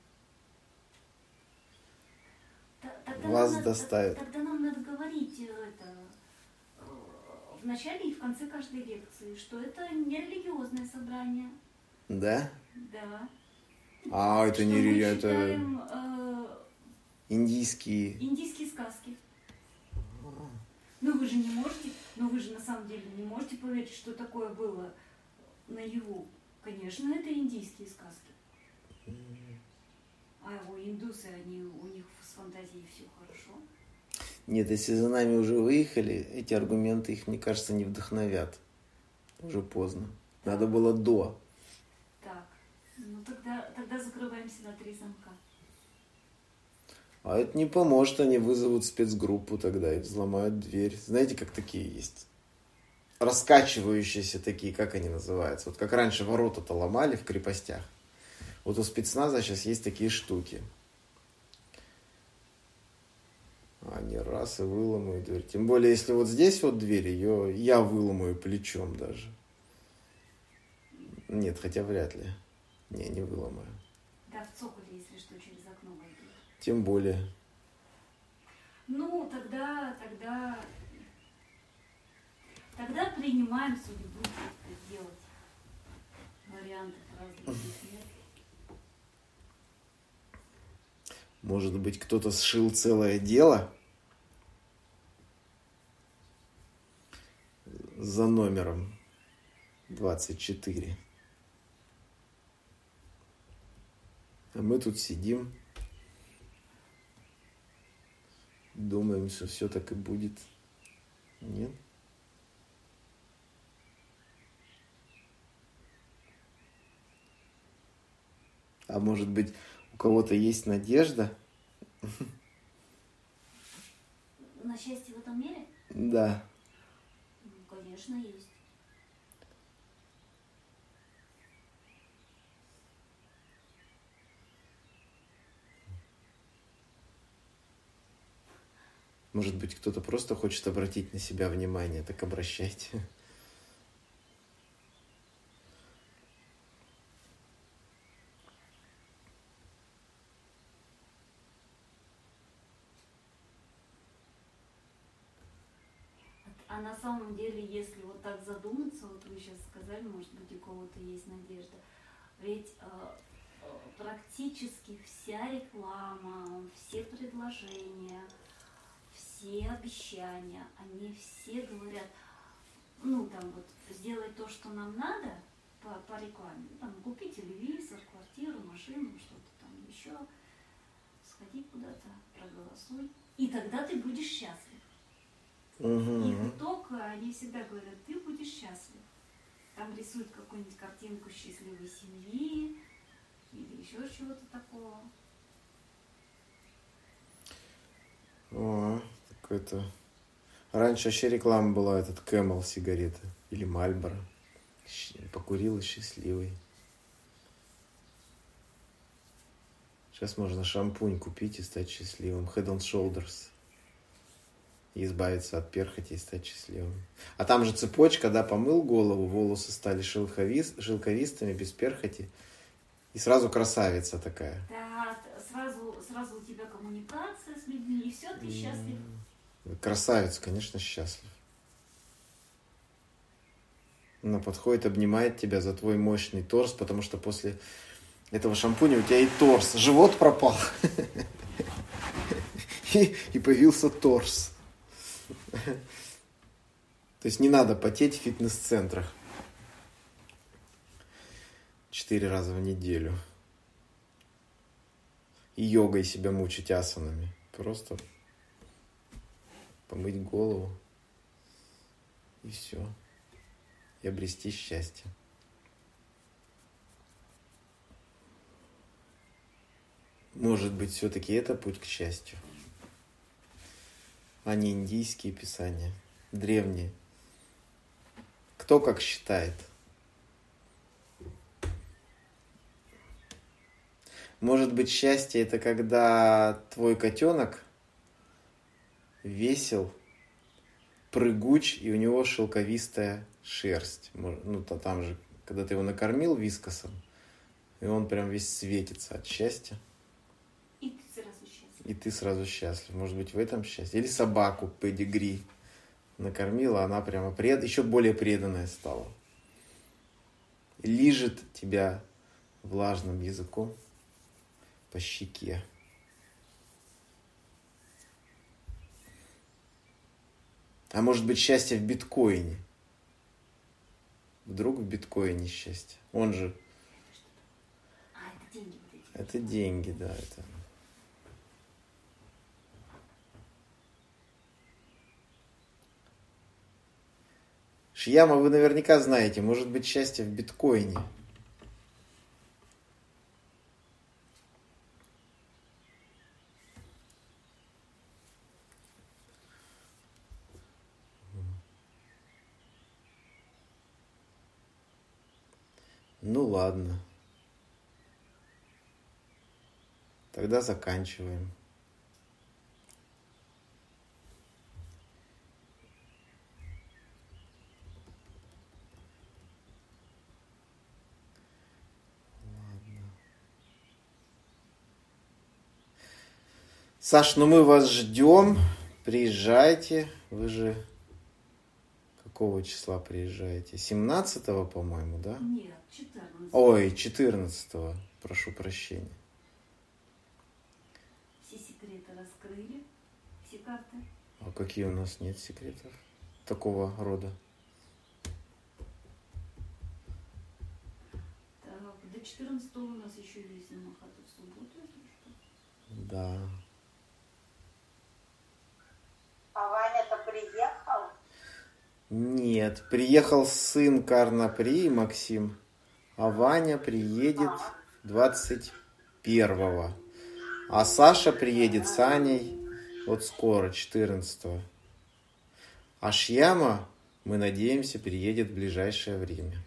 Тогда вас надо, доставят. Тогда нам надо говорить это в начале и в конце каждой лекции, что это не религиозное собрание. Да? Да. А, это что не мы это читаем, э, индийские. индийские сказки. Но вы же не можете, но вы же на самом деле не можете поверить, что такое было наяву. Конечно, это индийские сказки. А у индусы, они, у них с фантазией все хорошо. Нет, если за нами уже выехали, эти аргументы их, мне кажется, не вдохновят. Уже поздно. Надо было до. Так, ну тогда, тогда закрываемся на три замка. А это не поможет, они вызовут спецгруппу тогда и взломают дверь. Знаете, как такие есть? Раскачивающиеся такие, как они называются? Вот как раньше ворота-то ломали в крепостях. Вот у спецназа сейчас есть такие штуки. Они раз и выломают дверь. Тем более, если вот здесь вот дверь, ее я выломаю плечом даже. Нет, хотя вряд ли. Не, не выломаю. Да, в цоколе, если что, через окно войдут. Тем более. Ну, тогда, тогда, тогда принимаем судьбу, что делать. Вариантов разных нет. Может быть, кто-то сшил целое дело за номером двадцать четыре. А мы тут сидим, думаем, что все так и будет. Нет? А может быть, у кого-то есть надежда? На счастье в этом мире? Да. Ну, конечно, есть. Может быть, кто-то просто хочет обратить на себя внимание, так обращайте. А на самом деле, если вот так задуматься, вот вы сейчас сказали, может быть, у кого-то есть надежда, ведь э, практически вся реклама, все предложения, все обещания, они все говорят, ну там вот, сделать то, что нам надо по, по рекламе, там, купи телевизор, квартиру, машину, что-то там еще, сходи куда-то, проголосуй, и тогда ты будешь счастлив. Угу. И итог, они всегда говорят, ты будешь счастлив. Там рисуют какую-нибудь картинку счастливой семьи или еще чего-то такого. О, какой-то... Раньше вообще реклама была, этот Camel сигареты или Marlboro. Покурил и счастливый. Сейчас можно шампунь купить и стать счастливым. Head and Shoulders. И избавиться от перхоти и стать счастливым. А там же цепочка, да, помыл голову, волосы стали шелковист, шелковистыми, без перхоти. И сразу красавица такая. Да, сразу, сразу у тебя коммуникация с людьми, и все, ты счастлив. Красавец, конечно, счастлив. Она подходит, обнимает тебя за твой мощный торс, потому что после этого шампуня у тебя и торс. Живот пропал. И появился торс. То есть не надо потеть в фитнес-центрах четыре раза в неделю. И йогой себя мучить асанами. Просто помыть голову. И все. И обрести счастье. Может быть, все-таки это путь к счастью, а не индийские писания, древние. Кто как считает? Может быть, счастье — это когда твой котенок весел, прыгуч, и у него шелковистая шерсть. Ну, то там же, когда ты его накормил вискасом, и он прям весь светится от счастья. И ты сразу счастлив. И ты сразу счастлив. Может быть, в этом счастье. Или собаку педигри накормила, она прямо пред... еще более преданная стала. Лижет тебя влажным языком по щеке. А может быть, счастье в биткоине? Вдруг в биткоине счастье? Он же... А, это деньги вот эти. Это деньги, да. Это... Шьяма, вы наверняка знаете, может быть, счастье в биткоине. Ну ладно. Тогда заканчиваем. Ладно. Саш, ну мы вас ждем. Приезжайте. Вы же какого числа приезжаете? семнадцатого, по-моему, да? Нет, четырнадцатого. Ой, четырнадцатого. Прошу прощения. Все секреты раскрыли, все карты. А какие у нас нет секретов такого рода? Так, до четырнадцатого у нас еще есть Намахата в субботу, если что. Да. А Ваня-то приехал? Нет, приехал сын Карнапри, Максим, а Ваня приедет двадцать первого. А Саша приедет с Аней вот скоро, четырнадцатого. А Шьяма, мы надеемся, приедет в ближайшее время.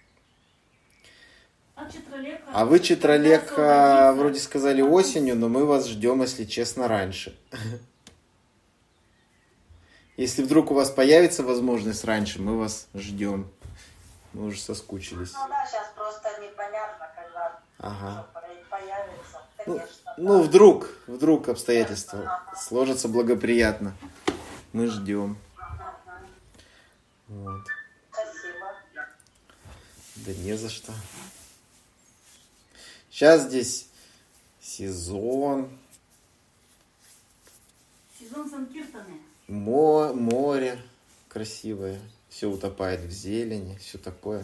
А Читралека... А вы, Читралека, когда вроде сказали осенью, но мы вас ждем, если честно, раньше. Если вдруг у вас появится возможность раньше, мы вас ждем. Мы уже соскучились. Ну да, сейчас просто непонятно, когда Ага. появится. Ну, Конечно, ну, да. вдруг, вдруг обстоятельства сложатся благоприятно. Мы ждем. Мгм. Вот. Спасибо. Да не за что. Сейчас здесь сезон, Сезон Санкиртаны. мо- море красивое, все утопает в зелени, все такое.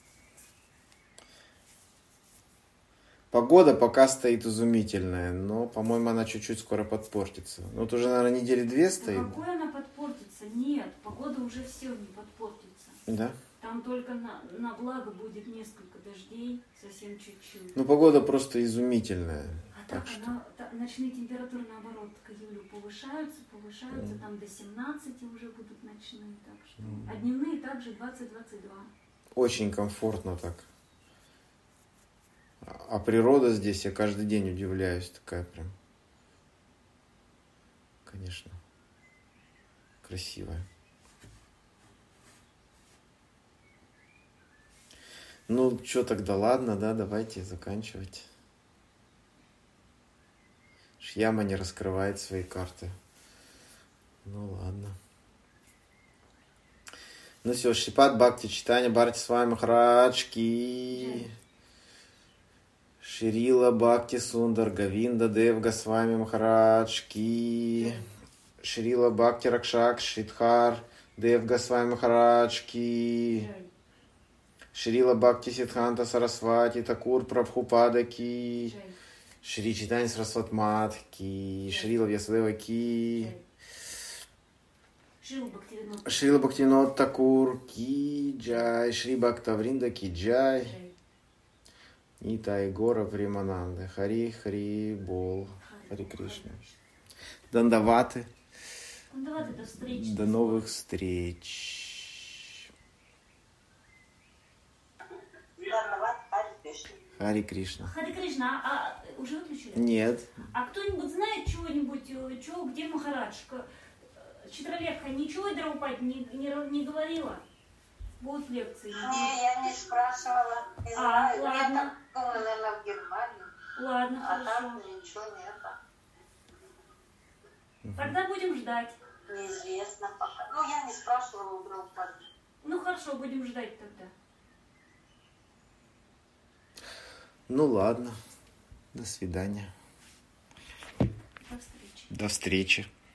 Погода пока стоит изумительная, но, по-моему, она чуть-чуть скоро подпортится. Ну, вот уже, наверное, недели две Да стоит. какой она подпортится? Нет, погода уже все не подпортится. Да? Там только на, на благо будет несколько дождей, совсем чуть-чуть. Ну, погода просто изумительная. А Так так, что. она, та- ночные температуры, наоборот, к июлю повышаются, повышаются, Мгм. там до семнадцати уже будут ночные, так что. Мгм. А дневные также двадцать-двадцать два. Очень комфортно так. А а природа здесь, я каждый день удивляюсь, такая прям, конечно, красивая. Ну, что тогда, ладно, да, давайте заканчивать. Шьяма не раскрывает свои карты. Ну, ладно. Ну все, Шипат Бхакти Читания Бхарати Свами Махараджки. Шрила Бхакти Сундар Говинда Дев Госвами Махараджки. Шрила Бхакти Ракшак Шридхар Дев Госвами Махараджки. Шрила Бхакти Сиддханта Сарасвати Такур Прабхупада Ки. Шри Читания Сарасват Мат Ки. Шрила Вьясадева Ки. Шрила Бхактивинод. Шрила Бхактивинод Такур Ки Джай. Шри Бхактавринда Ки Джай. Нитай Гора Примананда. Хари Хари Бол. Хари Кришна. Дандаваты. Дандаваты, до встречи. До новых встреч. Дандават, Хари Кришна. Хари Кришна. Хари Кришна, а, а уже выключили? Нет. А кто-нибудь знает чего-нибудь, э, чего, где Махарадж? К- э, Читралекха ничего Драупади не, не, не говорила? Будут лекции? Не, я не спрашивала. Не А, знаю. ладно. Я так думала, наверное, в Германии. Ладно, А там хорошо. ничего нет. Тогда будем ждать. Неизвестно пока. Ну, я не спрашивала у Драупади. Ну хорошо, будем ждать тогда. Ну ладно. До свидания. До встречи. До встречи.